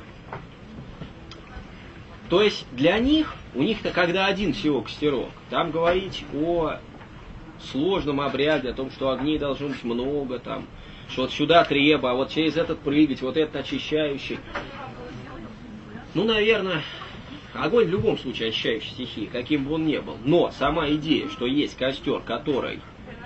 То есть для них, у них-то когда один всего костерок, там говорить о сложном обряде, о том, что огней должно быть много, там, что вот сюда треба, а вот через этот прыгать, вот этот очищающий. Ну, наверное, огонь в любом случае очищающий стихии, каким бы он ни был. Но сама идея, что есть костер, который,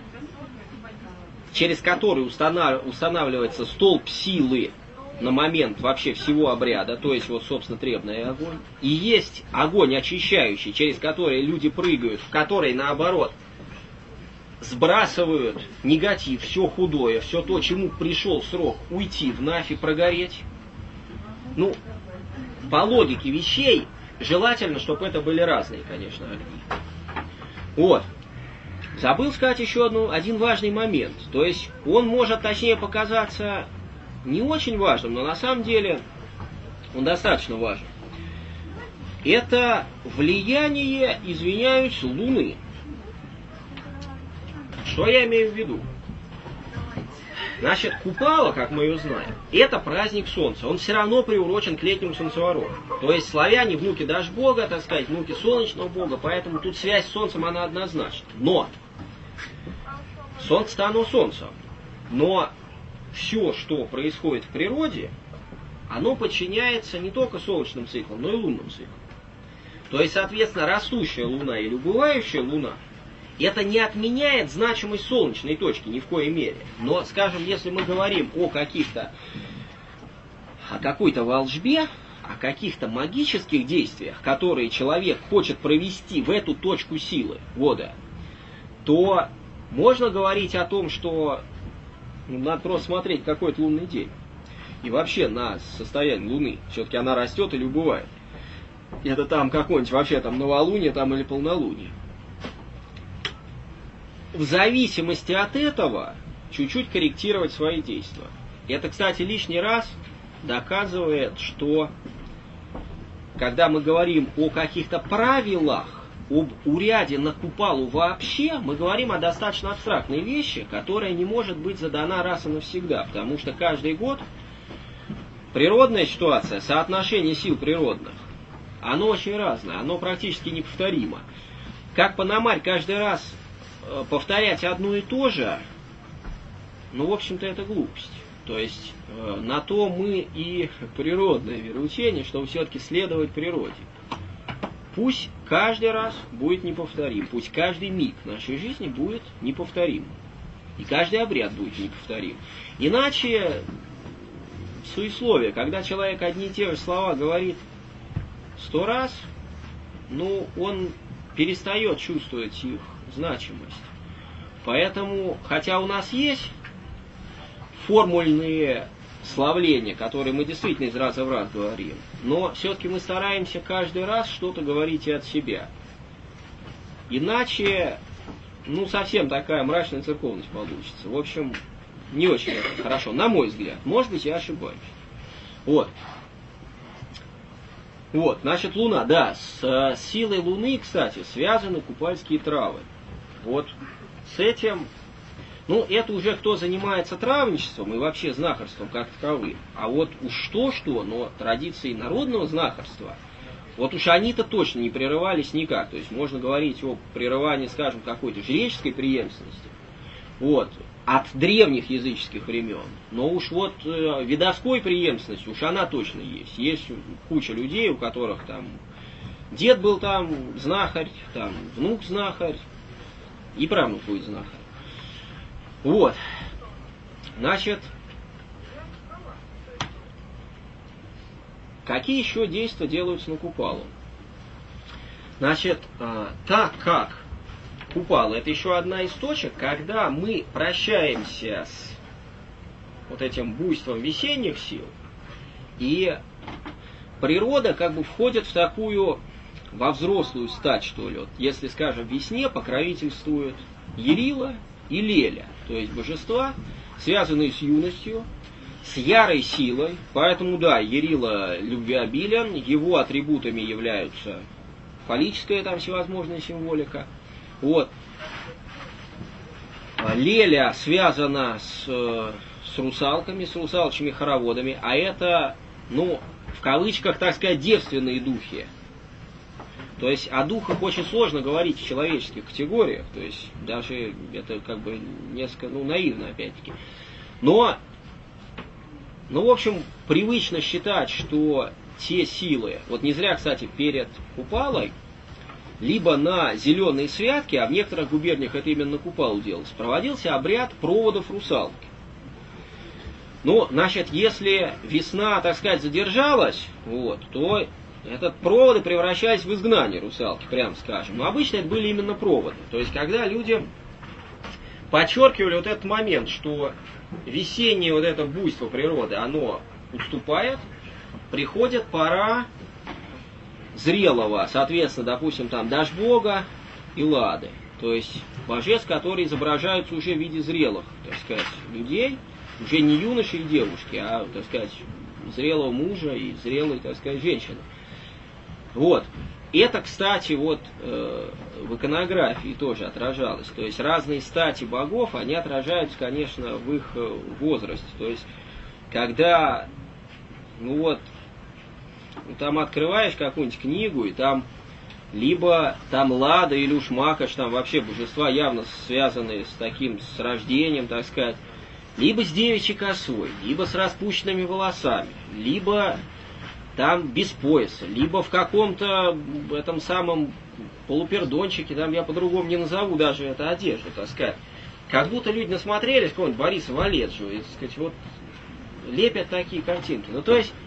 через который установ, устанавливается столб силы на момент вообще всего обряда, то есть вот, собственно, требный огонь, и есть огонь очищающий, через который люди прыгают, в который, наоборот, сбрасывают негатив, все худое, все то, чему пришел срок уйти в нафиг, прогореть. Ну, по логике вещей, желательно, чтобы это были разные, конечно, огни. Вот. Забыл сказать еще одну, один важный момент. То есть он может, точнее, показаться не очень важным, но на самом деле он достаточно важен. Это влияние, извиняюсь, Луны. Что я имею в виду? Значит, Купала, как мы ее знаем, это праздник солнца. Он все равно приурочен к летнему солнцевороту. То есть славяне внуки Дажбога, так сказать, внуки солнечного бога, поэтому тут связь с солнцем, она однозначна. Но солнце-то оно солнце. Но все, что происходит в природе, оно подчиняется не только солнечным циклам, но и лунным циклам. То есть, соответственно, растущая луна или убывающая луна, это не отменяет значимость солнечной точки ни в коей мере. Но, скажем, если мы говорим о каких-то, о какой-то волшбе, о каких-то магических действиях, которые человек хочет провести в эту точку силы года, то можно говорить о том, что ну, надо просто смотреть какой-то лунный день. И вообще на состояние Луны. Все-таки она растет или убывает. Это там какое-нибудь вообще там новолуние там, или полнолуние. В зависимости от этого чуть-чуть корректировать свои действия. Это, кстати, лишний раз доказывает, что когда мы говорим о каких-то правилах, об уряде на Купалу вообще, мы говорим о достаточно абстрактной вещи, которая не может быть задана раз и навсегда. Потому что каждый год природная ситуация, соотношение сил природных, оно очень разное, оно практически неповторимо. Как Пономарь каждый раз повторять одно и то же, ну, в общем-то, это глупость. То есть, на то мы и природное вероучение, чтобы все-таки следовать природе. Пусть каждый раз будет неповторим, пусть каждый миг нашей жизни будет неповторим. И каждый обряд будет неповторим. Иначе суесловие, когда человек одни и те же слова говорит сто раз, ну, он перестает чувствовать их значимость. Поэтому, хотя у нас есть формульные славления, которые мы действительно из раза в раз говорим, но все-таки мы стараемся каждый раз что-то говорить и от себя. Иначе, ну, совсем такая мрачная церковность получится. В общем, не очень хорошо, на мой взгляд. Может быть, я ошибаюсь. Вот. Вот, значит, Луна, да, с, с силой Луны, кстати, связаны купальские травы. Вот с этим, ну, это уже кто занимается травничеством и вообще знахарством как таковым. А вот уж что-что, но традиции народного знахарства, вот уж они-то точно не прерывались никак. То есть можно говорить о прерывании, скажем, какой-то жреческой преемственности. Вот. От древних языческих времен. Но уж вот э, видовской преемственности, уж она точно есть. Есть куча людей, у которых там дед был там знахарь, там внук знахарь, и правнук будет знахарь. Вот. Значит, какие еще действия делаются на Купалу? Значит, э, так как Купала — это еще одна из точек, когда мы прощаемся с вот этим буйством весенних сил, и природа как бы входит в такую, во взрослую стать, что ли. Вот, если, скажем, весне покровительствуют Ярила и Леля, то есть божества, связанные с юностью, с ярой силой. Поэтому, да, Ярила любвеобилен, его атрибутами являются фаллическая там всевозможная символика. Вот. Леля связана с, с русалками, с русалочными хороводами, а это, ну, в кавычках, так сказать, девственные духи. То есть о духах очень сложно говорить в человеческих категориях, то есть даже это как бы несколько, ну, наивно опять-таки. Но, ну, в общем, привычно считать, что те силы, вот не зря, кстати, перед Купалой, либо на зеленые святки, а в некоторых губерниях это именно на Купалу делалось, проводился обряд проводов русалки. Ну, значит, если весна, так сказать, задержалась, вот, то этот проводы превращались в изгнание русалки, прям скажем. Но обычно это были именно проводы. То есть, когда люди подчеркивали вот этот момент, что весеннее вот это буйство природы, оно уступает, приходит пора зрелого, соответственно, допустим, там Дажбога и Лады. То есть божеств, которые изображаются уже в виде зрелых, так сказать, людей, уже не юноши и девушки, а, так сказать, зрелого мужа и зрелой, так сказать, женщины. Вот. это, кстати, вот э, в иконографии тоже отражалось. То есть разные стати богов, они отражаются, конечно, в их возрасте. То есть, когда, ну вот, там открываешь какую-нибудь книгу, и там либо там Лада или уж Макаш, там вообще божества явно связанные с таким, с рождением, так сказать, либо с девичьей косой, либо с распущенными волосами, либо там без пояса, либо в каком-то этом самом полупердончике, там я по-другому не назову даже это одежду, так сказать. Как будто люди насмотрелись какого-нибудь Бориса Валеджио, и, так сказать, вот лепят такие картинки. Ну, то есть,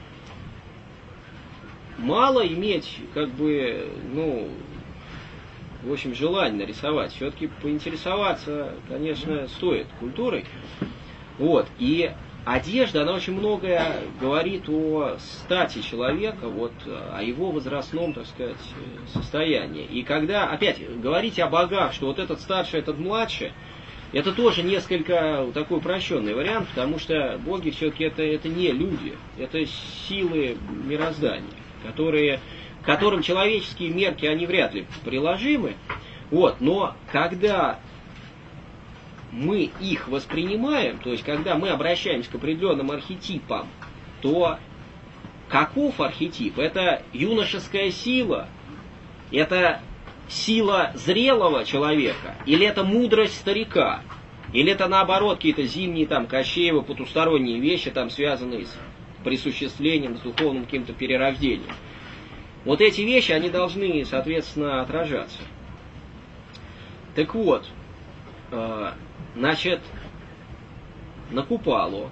мало иметь, как бы, ну, в общем, желание нарисовать. Все-таки поинтересоваться, конечно, стоит культурой. Вот. И одежда, она очень многое говорит о стати человека, вот, о его возрастном, так сказать, состоянии. И когда, опять, говорить о богах, что вот этот старший, этот младший, это тоже несколько такой упрощенный вариант, потому что боги все-таки это, это не люди, это силы мироздания, которые, к которым человеческие мерки, они вряд ли приложимы. Вот, но когда мы их воспринимаем, то есть когда мы обращаемся к определенным архетипам, то каков архетип? Это юношеская сила, это сила зрелого человека, или это мудрость старика, или это наоборот какие-то зимние там Кощеевы потусторонние вещи, там связанные с присуществлением, с духовным каким-то перерождением. Вот эти вещи, они должны, соответственно, отражаться. Так вот, значит, на Купалу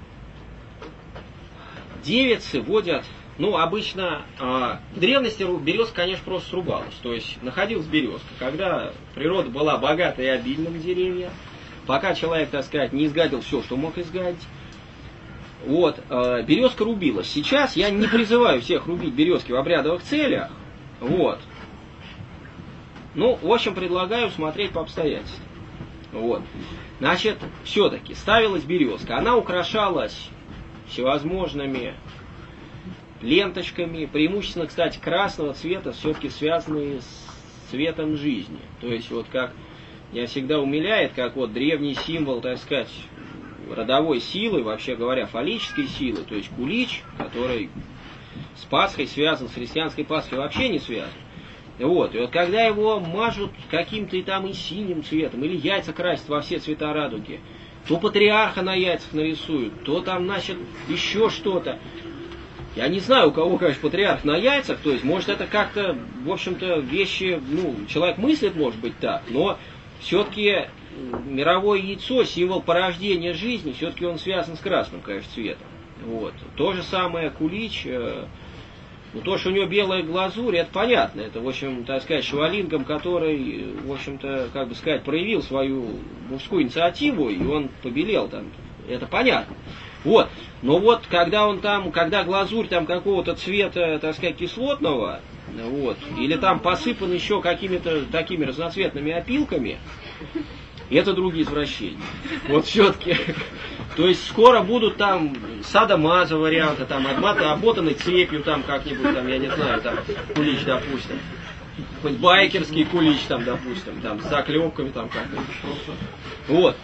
девицы водят, ну, обычно в древности березка, конечно, просто срубалась. То есть находилась березка. Когда природа была богата и обильна в деревья, пока человек, так сказать, не изгадил все, что мог изгадить, вот, березка рубилась. Сейчас я не призываю всех рубить березки в обрядовых целях, вот. Ну, в общем, предлагаю смотреть по обстоятельствам. Вот. Значит, все-таки ставилась березка. Она украшалась всевозможными ленточками, преимущественно, кстати, красного цвета, все-таки связанные с цветом жизни. То есть, вот как меня всегда умиляет, как вот древний символ, так сказать, родовой силы, вообще говоря, фаллической силы, то есть кулич, который с Пасхой связан, с христианской Пасхой вообще не связан. Вот, и вот когда его мажут каким-то и там и синим цветом, или яйца красят во все цвета радуги, то патриарха на яйцах нарисуют, то там, значит, еще что-то. Я не знаю, у кого, конечно, патриарх на яйцах, то есть, может, это как-то, в общем-то, вещи, ну, человек мыслит, может быть, так, но все-таки мировое яйцо, символ порождения жизни, все-таки он связан с красным, конечно, цветом. Вот. То же самое кулич. Ну, то, что у него белая глазурь, это понятно. Это, в общем, так сказать, швалингом, который, в общем-то, как бы сказать, проявил свою мужскую инициативу, и он побелел там. Это понятно. Вот. Но вот, когда он там, когда глазурь там какого-то цвета, так сказать, кислотного, вот, или там посыпан еще какими-то такими разноцветными опилками, это другие извращения. Вот все-таки. То есть скоро будут там садомаза варианты, там обмотанный цепью, там как-нибудь, там, я не знаю, там кулич, допустим. Хоть байкерский кулич, там, допустим, там, с заклепками, там как-нибудь. Вот.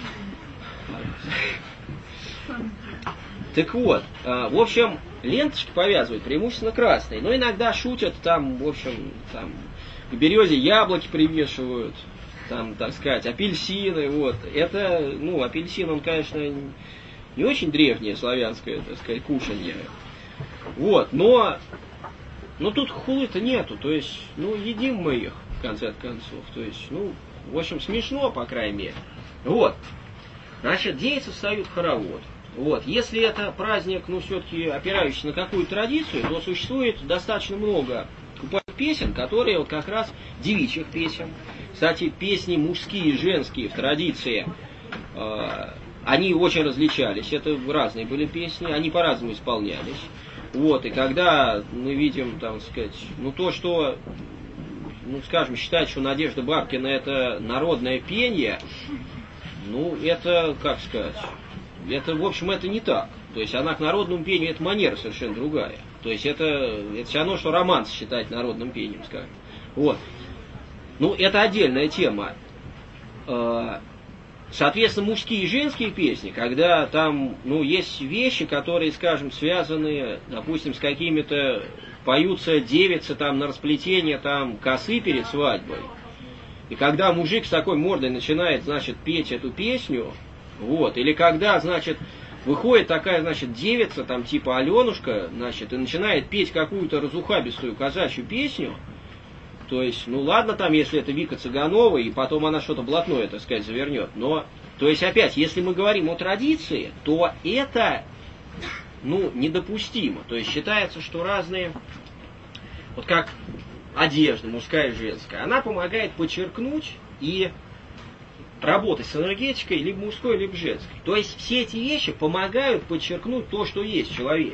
Так вот, в общем, ленточки повязывают преимущественно красные, но иногда шутят, там, в общем, там, к березе яблоки привешивают, там, так сказать, апельсины, вот. Это, ну, апельсин, он, конечно, не очень древнее славянское, так сказать, кушанье. Вот, но, но тут хулы-то нету, то есть, ну, едим мы их, в конце концов. То есть, ну, в общем, смешно, по крайней мере. Вот. Значит, дейцы встают в хоровод. Вот. Если это праздник, ну, все-таки опирающийся на какую-то традицию, то существует достаточно много песен, которые вот как раз девичьих песен. Кстати, песни мужские и женские в традиции, э, они очень различались. Это разные были песни, они по-разному исполнялись. Вот, и когда мы видим, там, сказать, ну, то, что, ну, скажем, считать, что Надежда Бабкина это народное пение, ну, это, как сказать, это, в общем, это не так. То есть она к народному пению, это манера совершенно другая. То есть это, это все равно, что романс считать народным пением, скажем. Вот. Ну, это отдельная тема. Соответственно, мужские и женские песни, когда там, ну, есть вещи, которые, скажем, связаны, допустим, с какими-то, поются девицы там на расплетение там косы перед свадьбой. И когда мужик с такой мордой начинает, значит, петь эту песню, вот, или когда, значит, выходит такая, значит, девица, там, типа Аленушка, значит, и начинает петь какую-то разухабистую казачью песню, то есть, ну ладно там, если это Вика Цыганова, и потом она что-то блатное, так сказать, завернет, но, то есть, опять, если мы говорим о традиции, то это, ну, недопустимо. То есть, считается, что разные, вот как одежда, мужская и женская, она помогает подчеркнуть и работать с энергетикой либо мужской, либо женской. То есть, все эти вещи помогают подчеркнуть то, что есть в человеке.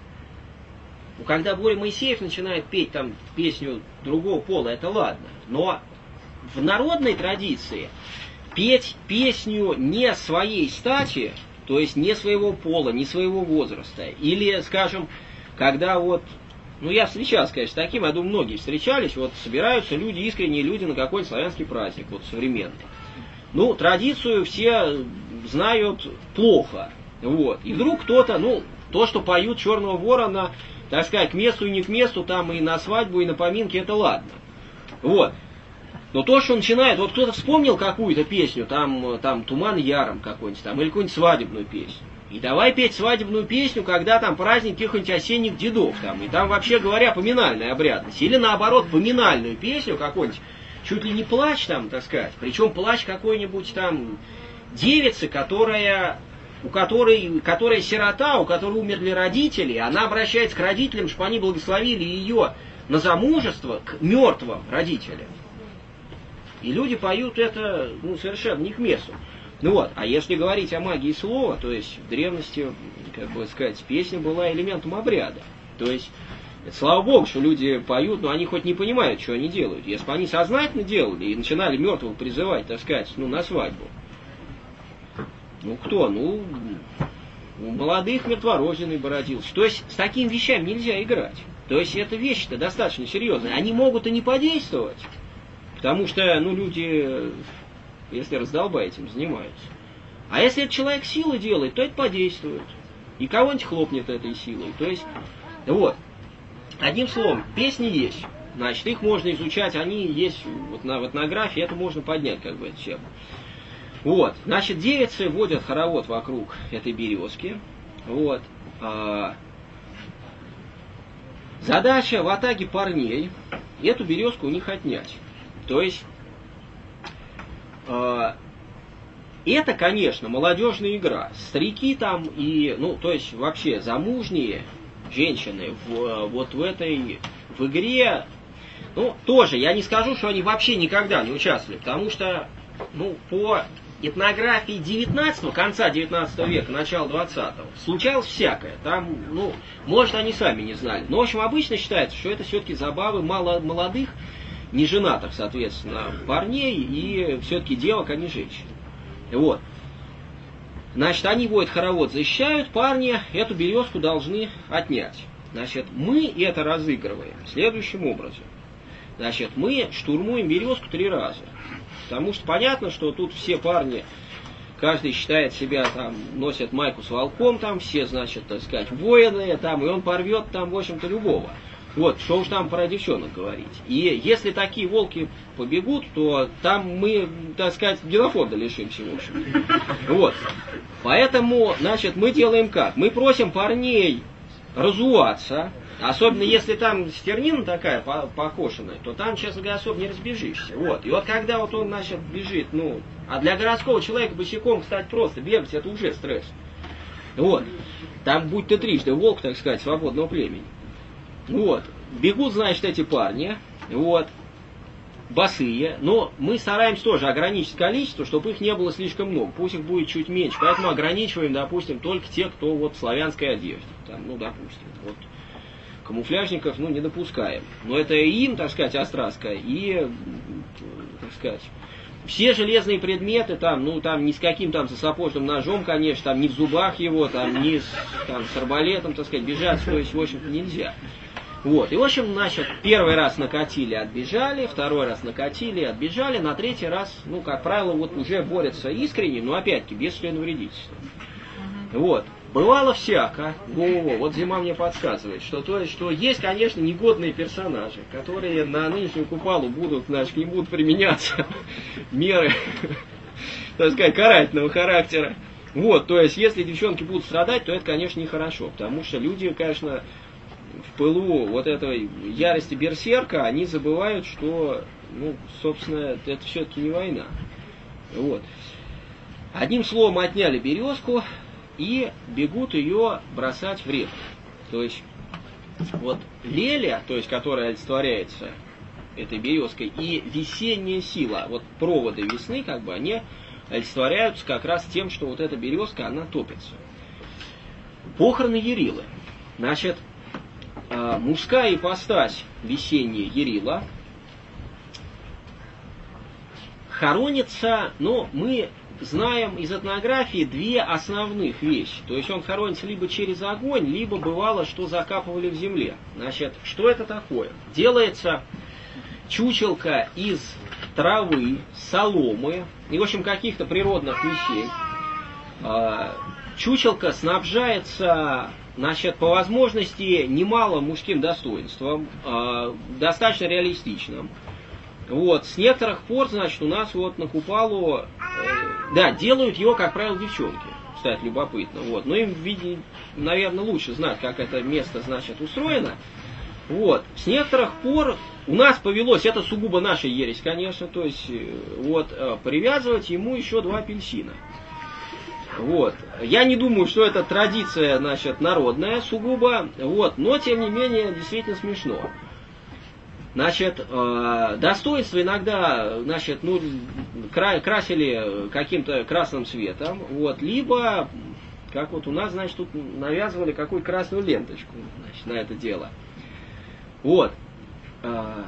Когда Боря Моисеев начинает петь там песню другого пола, это ладно. Но в народной традиции петь песню не своей стати, то есть не своего пола, не своего возраста, или, скажем, когда вот, ну я встречался, конечно, с таким, я думаю, многие встречались, вот собираются люди, искренние люди на какой-то славянский праздник, вот современный. Ну, традицию все знают плохо, вот. И вдруг кто-то, ну, то, что поют «Черного ворона», так сказать, к месту и не к месту, там и на свадьбу, и на поминки, это ладно. Вот. Но то, что начинает, вот кто-то вспомнил какую-то песню, там, там «Туман яром» какой-нибудь, там, или какую-нибудь свадебную песню. И давай петь свадебную песню, когда там праздник каких-нибудь осенних дедов, там, и там, вообще говоря, поминальная обрядность. Или наоборот, поминальную песню какую-нибудь, чуть ли не плач там, так сказать. Причем плач какой-нибудь там девицы, которая... у которой, которая сирота, у которой умерли родители, она обращается к родителям, чтобы они благословили ее на замужество к мертвым родителям. И люди поют это, ну, совершенно не к месту. Ну вот, а если говорить о магии слова, то есть в древности, как бы сказать, песня была элементом обряда. То есть, это, слава Богу, что люди поют, но они хоть не понимают, что они делают. Если бы они сознательно делали и начинали мертвых призывать, так сказать, ну, на свадьбу, ну кто? Ну, у молодых мертворожденный бы родился. То есть с такими вещами нельзя играть. То есть это вещи-то достаточно серьезные. Они могут и не подействовать. Потому что, ну, люди, если раздолбай, этим занимаются. А если этот человек силы делает, то это подействует. И кого-нибудь хлопнет этой силой. То есть, вот. Одним словом, песни есть. Значит, их можно изучать, они есть вот на, в этнографии, это можно поднять, как бы, эту тему. Вот, значит, девицы водят хоровод вокруг этой березки. Вот. А, задача в атаге парней эту березку у них отнять. То есть, а, это, конечно, молодежная игра. Старики там и, ну, то есть, вообще замужние женщины в, вот в этой, в игре, ну, тоже, я не скажу, что они вообще никогда не участвовали, потому что, ну, по этнографии девятнадцатого, конца девятнадцатого века, начала двадцатого, случалось всякое. Там, ну, может, они сами не знали. Но, в общем, обычно считается, что это все-таки забавы мало молодых, неженатых, соответственно, парней и все-таки девок, а не женщин. Вот. Значит, они водят хоровод, защищают, парни эту березку должны отнять. Значит, мы это разыгрываем следующим образом. Значит, мы штурмуем березку три раза. Потому что понятно, что тут все парни, каждый считает себя, там, носят майку с волком, там, все, значит, так сказать, воины, там, и он порвет, там, в общем-то, любого. Вот, что уж там про девчонок говорить. И если такие волки побегут, то там мы, так сказать, Генофонда лишимся, в общем. Вот. Поэтому, значит, мы делаем как? Мы просим парней разуваться. Особенно если там стернина такая покошенная, то там, честно говоря, особо не разбежишься. Вот. И вот когда вот он, значит, бежит, ну, а для городского человека босиком, кстати, просто бегать, это уже стресс. Вот. Там будь ты трижды волк, так сказать, свободного племени. Вот. Бегут, значит, эти парни, вот, босые, но мы стараемся тоже ограничить количество, чтобы их не было слишком много, пусть их будет чуть меньше, поэтому ограничиваем, допустим, только тех, кто вот в славянской одежде, там, ну, допустим, вот. Камуфляжников, ну, не допускаем. Но это и им, так сказать, остраска, и, так сказать, все железные предметы, там, ну, там, не с каким там сапожным ножом, конечно, там, не в зубах его, там, не с, там, с арбалетом, так сказать, бежать, то есть, в общем-то, нельзя. Вот, и, в общем, значит, первый раз накатили, отбежали, второй раз накатили, отбежали, на третий раз, ну, как правило, вот уже борются искренне, но, опять-таки, без членовредительства. Вот. Бывало всяко. Во-во-во. Вот Зима мне подсказывает, что, то есть, что есть, конечно, негодные персонажи, которые на нынешнюю Купалу будут, значит, к ним будут применяться меры, так сказать, карательного характера. Вот, то есть, если девчонки будут страдать, то это, конечно, нехорошо, потому что люди, конечно, в пылу вот этой ярости берсерка, они забывают, что, ну, собственно, это все-таки не война. Вот. Одним словом, отняли березку и бегут ее бросать в реку. То есть, вот леля, то есть, которая олицетворяется этой березкой, и весенняя сила, вот проводы весны, как бы, они олицетворяются как раз тем, что вот эта березка, она топится. Похороны Ярилы. Значит, мужская ипостась весенняя Ярила хоронится, но мы знаем из этнографии две основных вещи. То есть он хоронится либо через огонь, либо бывало, что закапывали в земле. Значит, что это такое? Делается чучелка из травы, соломы и, в общем, каких-то природных вещей. Чучелка снабжается, значит, по возможности немало мужским достоинством, достаточно реалистичным. Вот, с некоторых пор, значит, у нас вот на Купалу, э, да, делают его, как правило, девчонки, кстати, любопытно, вот, но им, види, наверное, лучше знать, как это место, значит, устроено, вот, с некоторых пор у нас повелось, это сугубо наша ересь, конечно, то есть, вот, привязывать ему еще два апельсина, вот, я не думаю, что это традиция, значит, народная сугубо, вот, но, тем не менее, действительно смешно. Значит, э, достоинство иногда, значит, ну, кра- красили каким-то красным цветом, вот, либо, как вот у нас, значит, тут навязывали какую-то красную ленточку, значит, на это дело. Вот. Э,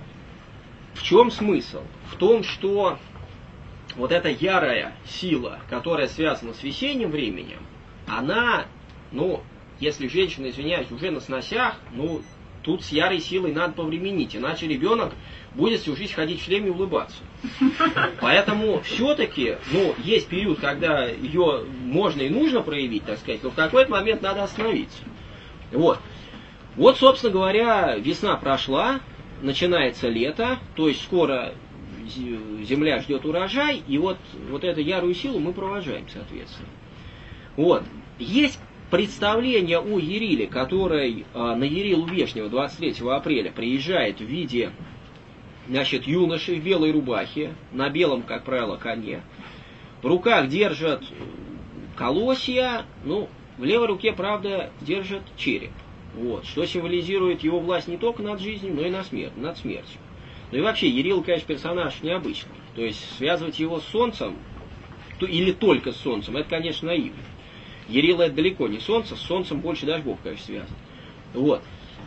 в чем смысл? В том, что вот эта ярая сила, которая связана с весенним временем, она, ну, если женщина, извиняюсь, уже на сносях, ну, тут с ярой силой надо повременить, иначе ребенок будет всю жизнь ходить в шлеме и улыбаться. Поэтому все-таки, ну, есть период, когда ее можно и нужно проявить, так сказать, но в какой-то момент надо остановиться. Вот. Вот, собственно говоря, весна прошла, начинается лето, то есть скоро земля ждет урожай, и вот, вот эту ярую силу мы провожаем, соответственно. Вот. Есть представление о Яриле, который э, на Ярилу Вешнего двадцать третьего апреля приезжает в виде, значит, юноши в белой рубахе, на белом, как правило, коне. В руках держат колосья, ну, в левой руке, правда, держит череп. Вот, что символизирует его власть не только над жизнью, но и над смертью. Над смертью. Ну и вообще, Ярил, конечно, персонаж необычный. То есть связывать его с солнцем, то, или только с солнцем, это, конечно, наивно. Ярила это далеко не солнце, с солнцем больше даже Бог, конечно, связан. Вот.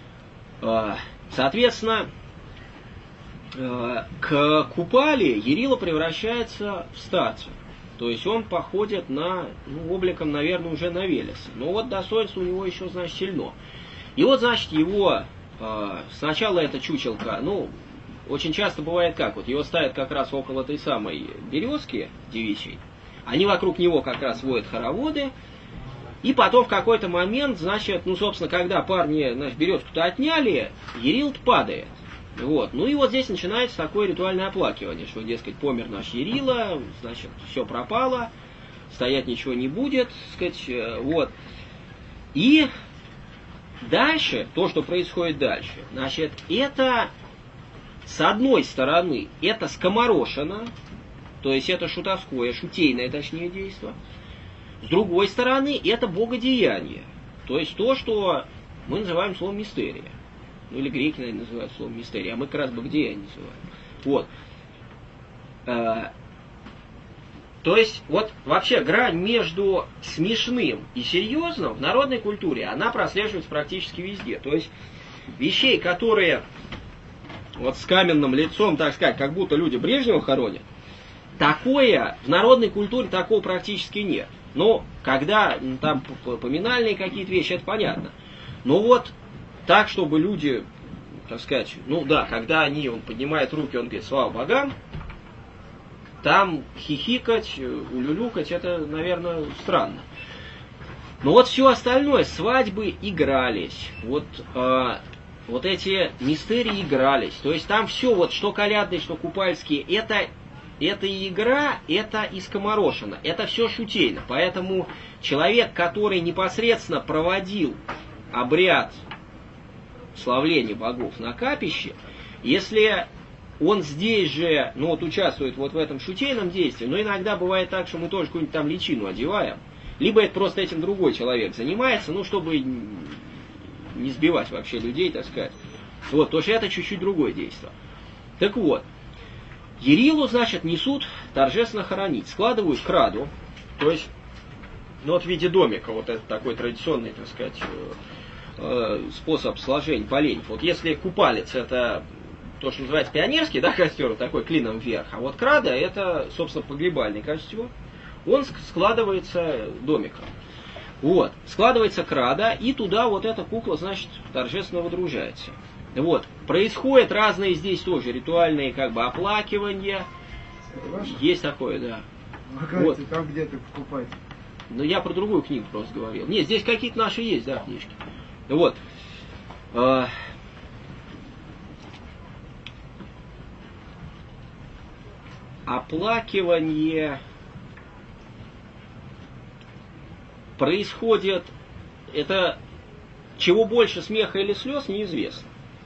Соответственно, к Купале Ярила превращается в старца. То есть он походит на, ну, обликом, наверное, уже на Велеса. Но вот достоинство у него еще, значит, сильно. И вот, значит, его, сначала эта чучелка, ну, очень часто бывает как, вот его ставят как раз около той самой березки девичьей, они вокруг него как раз водят хороводы, и потом в какой-то момент, значит, ну, собственно, когда парни, значит, березку-то отняли, Ярил падает. Вот. Ну и вот здесь начинается такое ритуальное оплакивание, что, дескать, помер наш Ярила, значит, все пропало, стоять ничего не будет, так сказать, вот. И дальше, то, что происходит дальше, значит, это, с одной стороны, это скоморошина, то есть это шутовское, шутейное, точнее, действие. С другой стороны, это богодеяние. То есть то, что мы называем словом мистерия. Ну или греки, наверное, называют словом мистерия, а мы как раз богодеяние называем. Вот. А, то есть, вот вообще грань между смешным и серьезным в народной культуре, она прослеживается практически везде. То есть вещей, которые вот с каменным лицом, так сказать, как будто люди Брежнева хоронят, такое, в народной культуре такого практически нет. Но когда ну, там поминальные какие-то вещи, это понятно. Но вот так, чтобы люди, так сказать, ну да, когда они, он поднимает руки, он говорит, слава богам, там хихикать, улюлюкать, это, наверное, странно. Но вот все остальное, свадьбы игрались, вот, э, вот эти мистерии игрались. То есть там все, вот что колядные, что купальские, это, это и игра, это и скоморошина, это все шутейно. Поэтому человек, который непосредственно проводил обряд славления богов на капище, если он здесь же, ну вот участвует вот в этом шутейном действии, но иногда бывает так, что мы тоже какую-нибудь там личину одеваем, либо это просто этим другой человек занимается, ну чтобы не сбивать вообще людей, так сказать. Вот, потому что это чуть-чуть другое действие. Так вот, Ярилу, значит, несут торжественно хоронить, складывают краду, то есть, ну вот в виде домика, вот это такой традиционный, так сказать, способ сложения поленьев. Вот если купалец это то, что называется пионерский, да, костер, такой клином вверх, а вот крада это, собственно, погребальный костер, он складывается домиком. Вот, складывается крада, и туда вот эта кукла, значит, торжественно водружается. Вот, происходят разные здесь тоже ритуальные, как бы, оплакивания. Есть такое, да. Вот. Там где-то покупать. Ну, я про другую книгу просто говорил. Нет, здесь какие-то наши есть, да, книжки. Вот. Оплакивание происходит, это чего больше смеха или слез, неизвестно.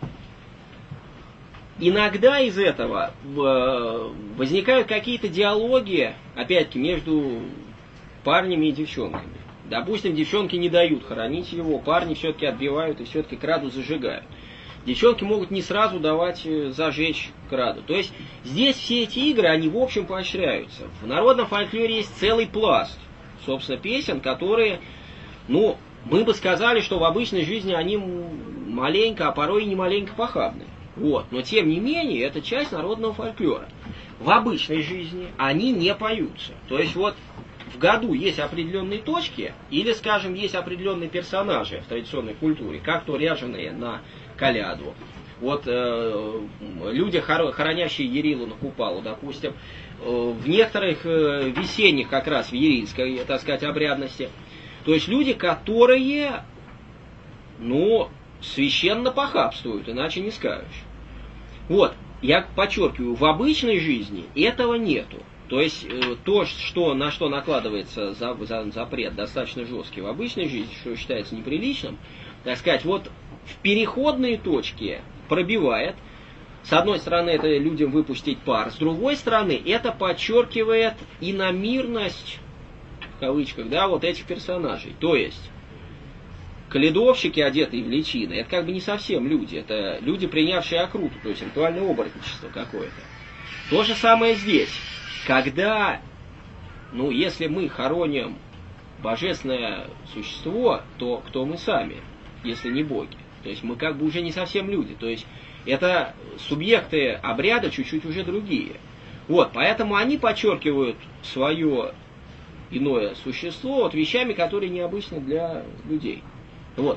Иногда из этого возникают какие-то диалоги, опять-таки, между парнями и девчонками. Допустим, девчонки не дают хоронить его, парни все-таки отбивают и все-таки краду зажигают. Девчонки могут не сразу давать зажечь краду. То есть здесь все эти игры, они в общем поощряются. В народном фольклоре есть целый пласт, собственно, песен, которые, ну, мы бы сказали, что в обычной жизни они маленько, а порой и не маленько похабны. Вот. Но тем не менее, это часть народного фольклора. В обычной жизни они не поются. То есть вот в году есть определенные точки, или, скажем, есть определенные персонажи в традиционной культуре, как то ряженые на коляду. Вот э, люди, хоронящие Ярилу на Купалу, допустим, э, в некоторых э, весенних, как раз в ярильской, так сказать, обрядности. То есть люди, которые, ну, священно похабствуют, иначе не скажешь. Вот, я подчеркиваю, в обычной жизни этого нету. То есть э, то, что, на что накладывается за, за, запрет достаточно жесткий в обычной жизни, что считается неприличным, так сказать, вот в переходные точки пробивает. С одной стороны, это людям выпустить пар, с другой стороны, это подчеркивает иномирность, в кавычках, да, вот этих персонажей. То есть, каледовщики, одетые в личины, это как бы не совсем люди, это люди, принявшие окруту, то есть ритуальное оборотничество какое-то. То же самое здесь. Когда, ну, если мы хороним божественное существо, то кто мы сами, если не боги? То есть мы как бы уже не совсем люди. То есть это субъекты обряда чуть-чуть уже другие. Вот, поэтому они подчеркивают свое иное существо вот вещами, которые необычны для людей. Вот.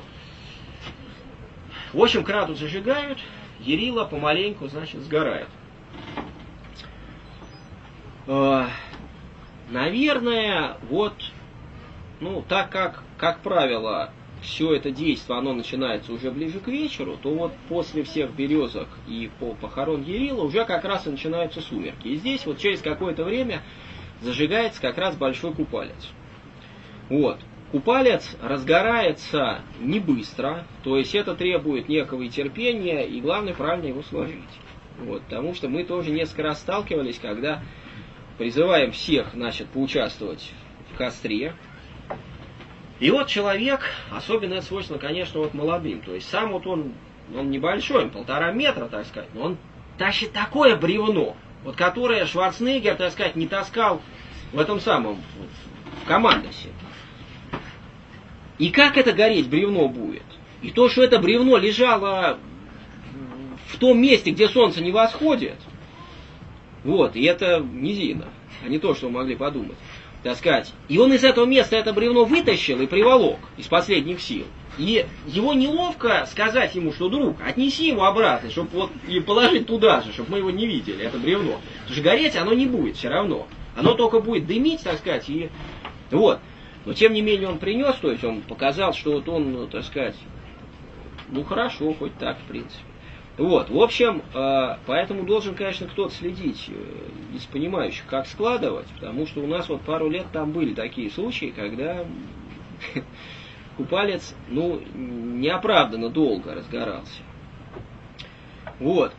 В общем, краду зажигают, Ярила помаленьку, значит, сгорает. Наверное, вот, ну, так как, как правило, все это действие, оно начинается уже ближе к вечеру, то вот после всех березок и по похорон Ярила уже как раз и начинаются сумерки. И здесь вот через какое-то время зажигается как раз большой купалец. Вот. Купалец разгорается не быстро, то есть это требует некого терпения, и главное правильно его сложить. Вот, потому что мы тоже несколько раз сталкивались, когда призываем всех, значит, поучаствовать в костре. И вот человек, особенно это свойственно, конечно, вот молодым, то есть сам вот он, он небольшой, он полтора метра, так сказать, но он тащит такое бревно, вот которое Шварценеггер, так сказать, не таскал в этом самом, в командосе. И как это гореть бревно будет? И то, что это бревно лежало в том месте, где солнце не восходит, Вот, и это низина, а не то, что мы могли подумать. Так сказать. И он из этого места это бревно вытащил и приволок из последних сил. И его неловко сказать ему, что, друг, отнеси его обратно, чтобы вот и положить туда же, чтобы мы его не видели, это бревно. Потому что гореть оно не будет все равно. Оно только будет дымить, так сказать, и вот. Но тем не менее он принес, то есть он показал, что вот он, ну, так сказать, ну хорошо, хоть так, в принципе. Вот, в общем, поэтому должен, конечно, кто-то следить из понимающих, как складывать, потому что у нас вот пару лет там были такие случаи, когда купалец, ну, неоправданно долго разгорался. Вот.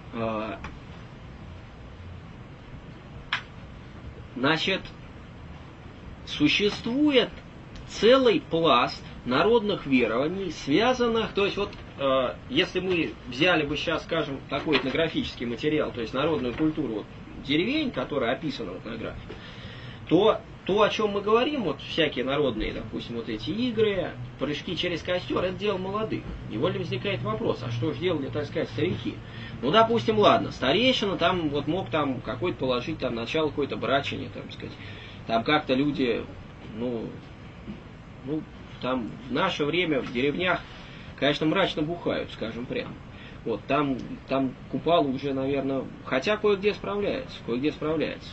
Значит, существует целый пласт народных верований, связанных, то есть вот, э, если мы взяли бы сейчас, скажем, такой этнографический материал, то есть народную культуру вот, деревень, которая описана в этнографии, то то, о чем мы говорим, вот всякие народные, допустим, вот эти игры, прыжки через костер, это дело молодых. Невольно возникает вопрос, а что же делали, так сказать, старики? Ну, допустим, ладно, старейшина там вот мог там какой-то положить там начало какой-то брачения, там сказать, там как-то люди, ну, ну, там в наше время в деревнях, конечно, мрачно бухают, скажем прямо. Вот, там, там купало уже, наверное, хотя кое-где справляется, кое-где справляется.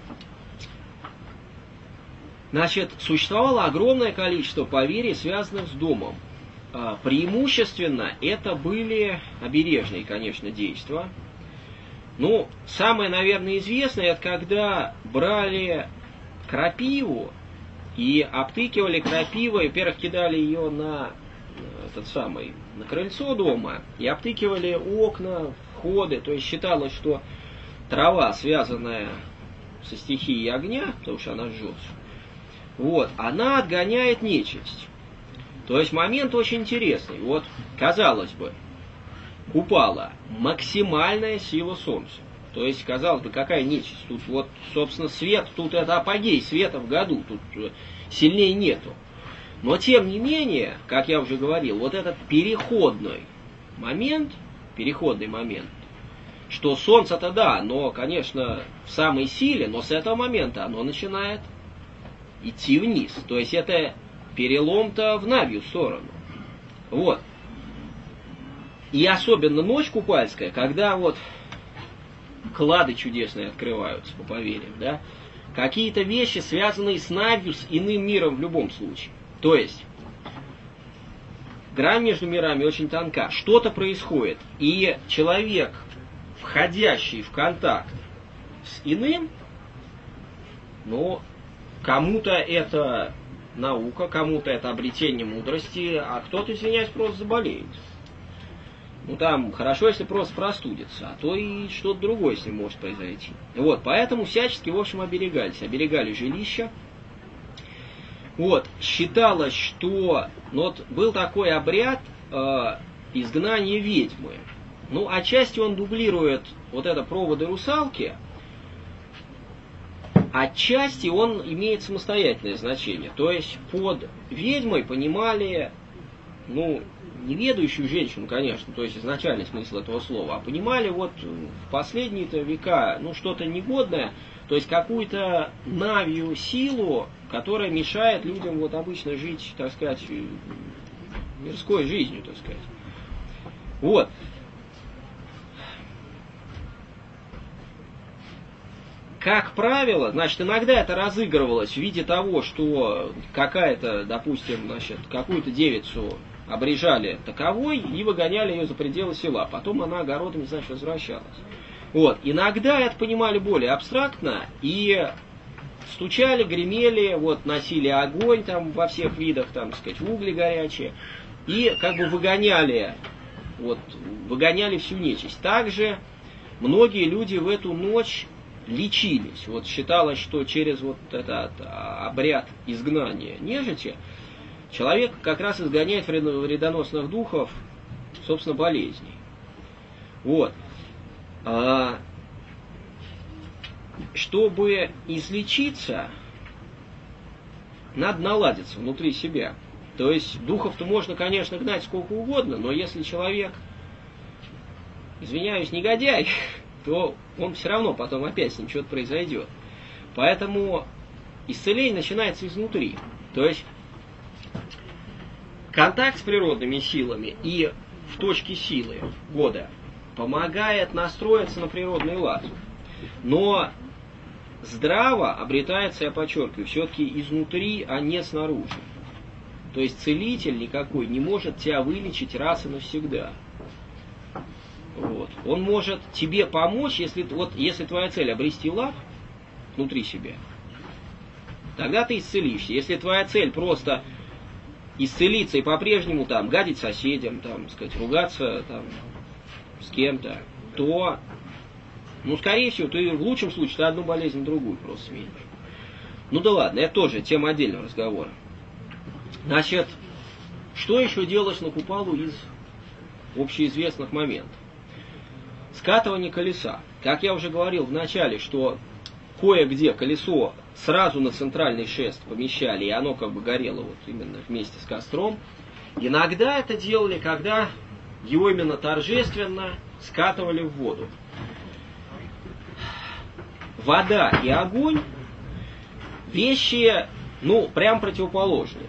Значит, существовало огромное количество поверий, связанных с домом. А, преимущественно это были обережные, конечно, действия. Ну, самое, наверное, известное, это когда брали крапиву и обтыкивали крапивой, во-первых, кидали ее на этот самый, на крыльцо дома и обтыкивали окна, входы. То есть считалось, что трава, связанная со стихией огня, потому что она жжется, вот, она отгоняет нечисть. То есть момент очень интересный. Вот, казалось бы, купала максимальная сила солнца. То есть, казалось бы, какая нечисть? Тут вот, собственно, свет, тут это апогей света в году, тут сильнее нету. Но, тем не менее, как я уже говорил, вот этот переходный момент, переходный момент, что солнце-то да, но, конечно, в самой силе, но с этого момента оно начинает идти вниз. То есть это перелом-то в Навью сторону. Вот. И особенно ночь купальская, когда вот клады чудесные открываются, по поверьям, да, какие-то вещи, связанные с Навью, с иным миром в любом случае. То есть грань между мирами очень тонка. Что-то происходит. И человек, входящий в контакт с иным, ну, кому-то это наука, кому-то это обретение мудрости, а кто-то, извиняюсь, просто заболеет. Ну там, хорошо, если просто простудится, а то и что-то другое с ним может произойти. Вот, поэтому всячески, в общем, оберегались. Оберегали жилища. Вот, считалось, что ну, вот, был такой обряд э, изгнания ведьмы. Ну, отчасти он дублирует вот это проводы русалки, отчасти он имеет самостоятельное значение. То есть под ведьмой понимали, ну, неведающую женщину, конечно, то есть изначальный смысл этого слова, а понимали вот в последние-то века, ну, что-то негодное, то есть какую-то навью силу, которая мешает людям вот обычно жить, так сказать, мирской жизнью, так сказать. Вот. Как правило, значит, иногда это разыгрывалось в виде того, что какая-то, допустим, значит, какую-то девицу обрежали таковой и выгоняли ее за пределы села. Потом она огородами, значит, возвращалась. Вот. Иногда это понимали более абстрактно и стучали, гремели, вот, носили огонь там во всех видах, там, так сказать, угли горячие, и как бы выгоняли, вот, выгоняли всю нечисть. Также многие люди в эту ночь лечились. Вот считалось, что через вот этот обряд изгнания нежити человек как раз изгоняет вредоносных духов, собственно, болезней. Вот. А, чтобы излечиться, надо наладиться внутри себя. То есть духов-то можно, конечно, гнать сколько угодно, но если человек, извиняюсь, негодяй, то он все равно потом опять с ним что-то произойдет. Поэтому исцеление начинается изнутри. То есть контакт с природными силами и в точке силы года помогает настроиться на природный лад. Но здраво обретается, я подчеркиваю, все-таки изнутри, а не снаружи. То есть целитель никакой не может тебя вылечить раз и навсегда. Вот. Он может тебе помочь, если, вот, если твоя цель обрести лад внутри себя, тогда ты исцелишься. Если твоя цель просто исцелиться и по-прежнему там гадить соседям, там, сказать, ругаться там, с кем-то, то, ну, скорее всего, ты в лучшем случае ты одну болезнь на другую просто сменишь. Ну да ладно, это тоже тема отдельного разговора. Значит, что еще делалось на Купалу из общеизвестных моментов? Скатывание колеса. Как я уже говорил в начале, что кое-где колесо сразу на центральный шест помещали, и оно как бы горело вот именно вместе с костром. Иногда это делали, когда его именно торжественно скатывали в воду. Вода и огонь — вещи, ну, прям противоположные.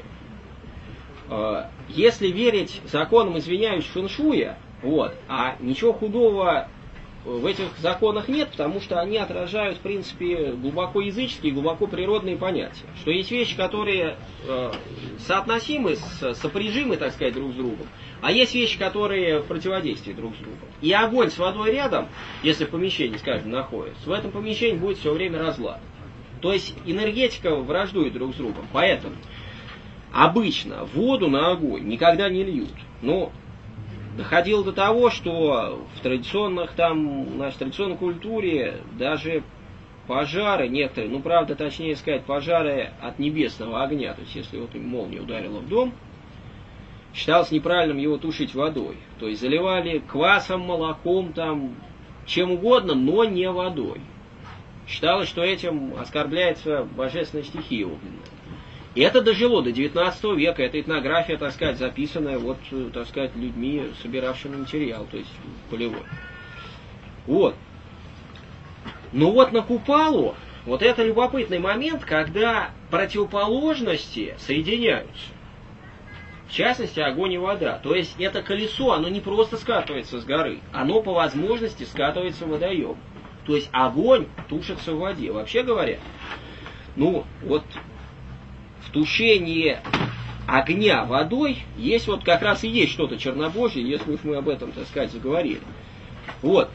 Если верить законам, извиняюсь, фэншуя, вот, а ничего худого в этих законах нет, потому что они отражают, в принципе, глубоко языческие, глубоко природные понятия. Что есть вещи, которые э, соотносимы, с, сопряжимы, так сказать, друг с другом, а есть вещи, которые в противодействии друг с другом. И огонь с водой рядом, если в помещении, скажем, находится, в этом помещении будет все время разлад. То есть энергетика враждует друг с другом. Поэтому обычно воду на огонь никогда не льют. Но доходило до того, что в традиционных там, в нашей традиционной культуре даже пожары некоторые, ну правда, точнее сказать, пожары от небесного огня, то есть если вот молния ударила в дом, считалось неправильным его тушить водой. То есть заливали квасом, молоком, там, чем угодно, но не водой. Считалось, что этим оскорбляется божественная стихия огненная. И это дожило до девятнадцатого века, это этнография, так сказать, записанная вот, так сказать, людьми, собиравшими материал, то есть полевой. Вот. Но вот на Купалу, вот это любопытный момент, когда противоположности соединяются. В частности, огонь и вода. То есть это колесо, оно не просто скатывается с горы, оно по возможности скатывается в водоем. То есть огонь тушится в воде. Вообще говоря, ну вот в тушении огня водой есть вот как раз и есть что-то чернобожье, если уж мы об этом, так сказать, заговорили. Вот.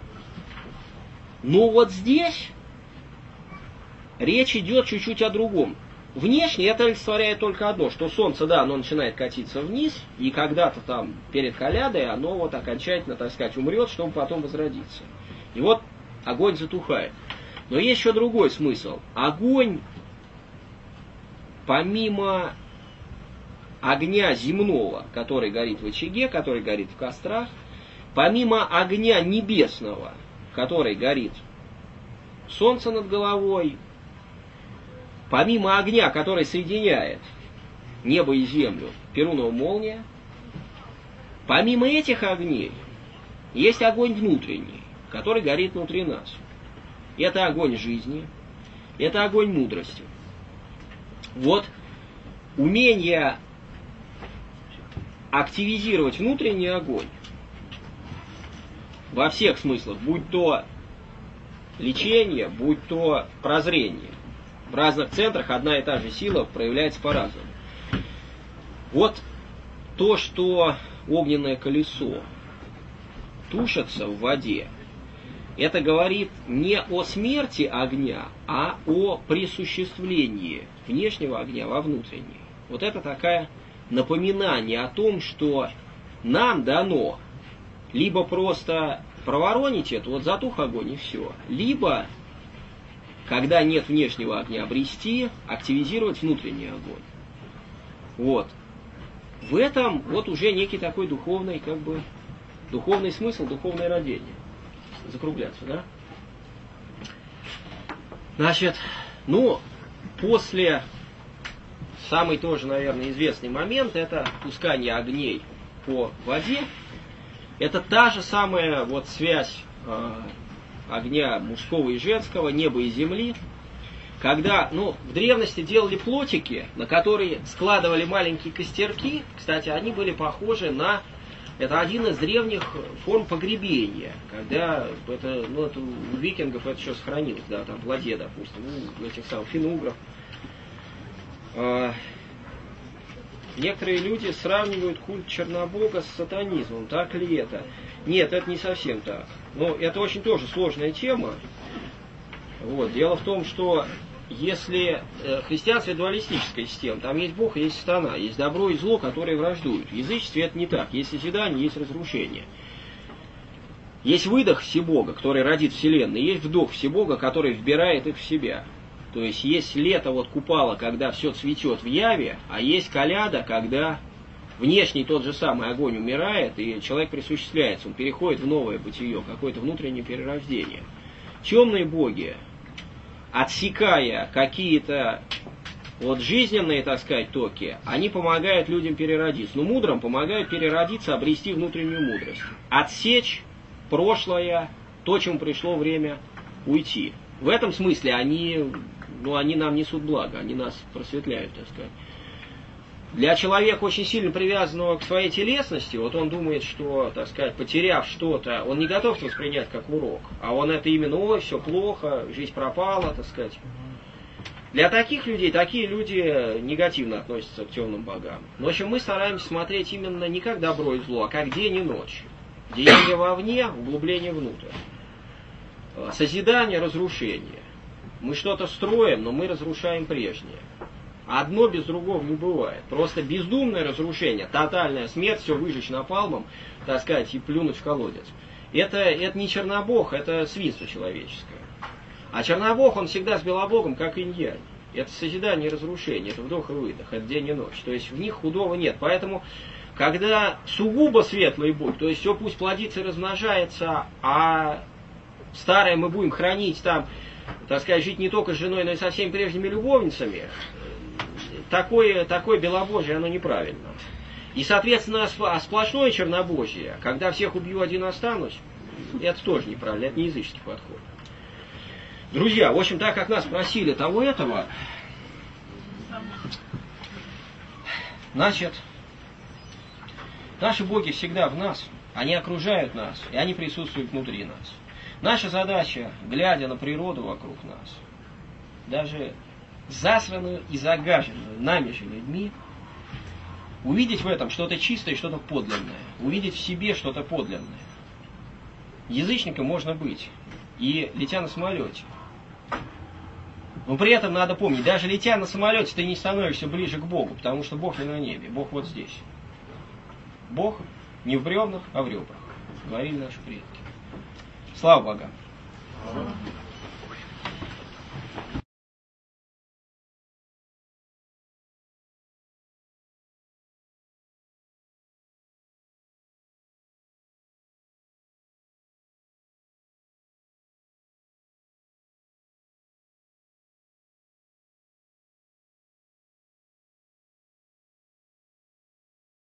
Но вот здесь речь идет чуть-чуть о другом. Внешне это олицетворяет только одно, что солнце, да, оно начинает катиться вниз, и когда-то там перед колядой оно вот окончательно, так сказать, умрет, чтобы потом возродиться. И вот огонь затухает. Но есть еще другой смысл. Огонь, помимо огня земного, который горит в очаге, который горит в кострах, помимо огня небесного, который горит солнце над головой, помимо огня, который соединяет небо и землю, Перунова молния, помимо этих огней есть огонь внутренний, который горит внутри нас. Это огонь жизни, это огонь мудрости. Вот умение активизировать внутренний огонь во всех смыслах, будь то лечение, будь то прозрение. В разных центрах одна и та же сила проявляется по-разному. Вот то, что огненное колесо тушится в воде, это говорит не о смерти огня, а о присуществлении внешнего огня во внутренний. Вот это такое напоминание о том, что нам дано либо просто проворонить это, вот затух огонь и все, либо, когда нет внешнего огня, обрести, активизировать внутренний огонь. Вот. В этом вот уже некий такой духовный, как бы, духовный смысл, духовное родение. Закругляться, да? Значит, ну, после, самый тоже, наверное, известный момент, это пускание огней по воде. Это та же самая вот связь э, огня мужского и женского, неба и земли. Когда, ну, в древности делали плотики, на которые складывали маленькие костерки, кстати, они были похожи на... Это один из древних форм погребения, когда это, ну, это у викингов это еще сохранилось, да, там в ладье, допустим, ну, у этих самых финно-угров. А, некоторые люди сравнивают культ Чернобога с сатанизмом, так ли это? Нет, это не совсем так. Но это очень тоже сложная тема. Вот. Дело в том, что если э, христианство дуалистическая система, там есть Бог и есть сатана, есть добро и зло, которые враждуют. В язычестве это не так. Есть созидание, есть разрушение. Есть выдох Всебога, который родит Вселенную, есть вдох Всебога, который вбирает их в себя. То есть есть лето, вот купало, когда все цветет в яве, а есть коляда, когда внешний тот же самый огонь умирает, и человек присуществляется, он переходит в новое бытие, какое-то внутреннее перерождение. Темные боги, отсекая какие-то вот жизненные, так сказать, токи, они помогают людям переродиться. Но мудрым помогают переродиться, обрести внутреннюю мудрость. Отсечь прошлое, то, чему пришло время уйти. В этом смысле они, ну, они нам несут благо, они нас просветляют, так сказать. Для человека, очень сильно привязанного к своей телесности, вот он думает, что, так сказать, потеряв что-то, он не готов это воспринять как урок, а он это именно, ой, все плохо, жизнь пропала, так сказать. Для таких людей, такие люди негативно относятся к темным богам. Но, в общем, мы стараемся смотреть именно не как добро и зло, а как день и ночь. Деяние вовне, углубление внутрь. Созидание, разрушение. Мы что-то строим, но мы разрушаем прежнее. Одно без другого не бывает. Просто бездумное разрушение, тотальная смерть, все выжечь напалмом, так сказать, и плюнуть в колодец. Это, это не Чернобог, это свинство человеческое. А Чернобог, он всегда с Белобогом, как инь-янь. Это созидание и разрушение, это вдох и выдох, это день и ночь. То есть в них худого нет. Поэтому, когда сугубо светлый Бог, то есть все пусть плодится и размножается, а старое мы будем хранить там, так сказать, жить не только с женой, но и со всеми прежними любовницами, Такое, такое белобожие, оно неправильно. И, соответственно, сплошное чернобожие, когда всех убью, один останусь, это тоже неправильно, это не языческий подход. Друзья, в общем, так как нас просили того этого, значит, наши боги всегда в нас, они окружают нас, и они присутствуют внутри нас. Наша задача, глядя на природу вокруг нас, даже засранную и загаженную нами же людьми, увидеть в этом что-то чистое, что-то подлинное, увидеть в себе что-то подлинное. Язычником можно быть, и летя на самолете. Но при этом надо помнить, даже летя на самолете, ты не становишься ближе к Богу, потому что Бог не на небе, Бог вот здесь. Бог не в бревнах, а в ребрах, говорили наши предки. Слава Богам!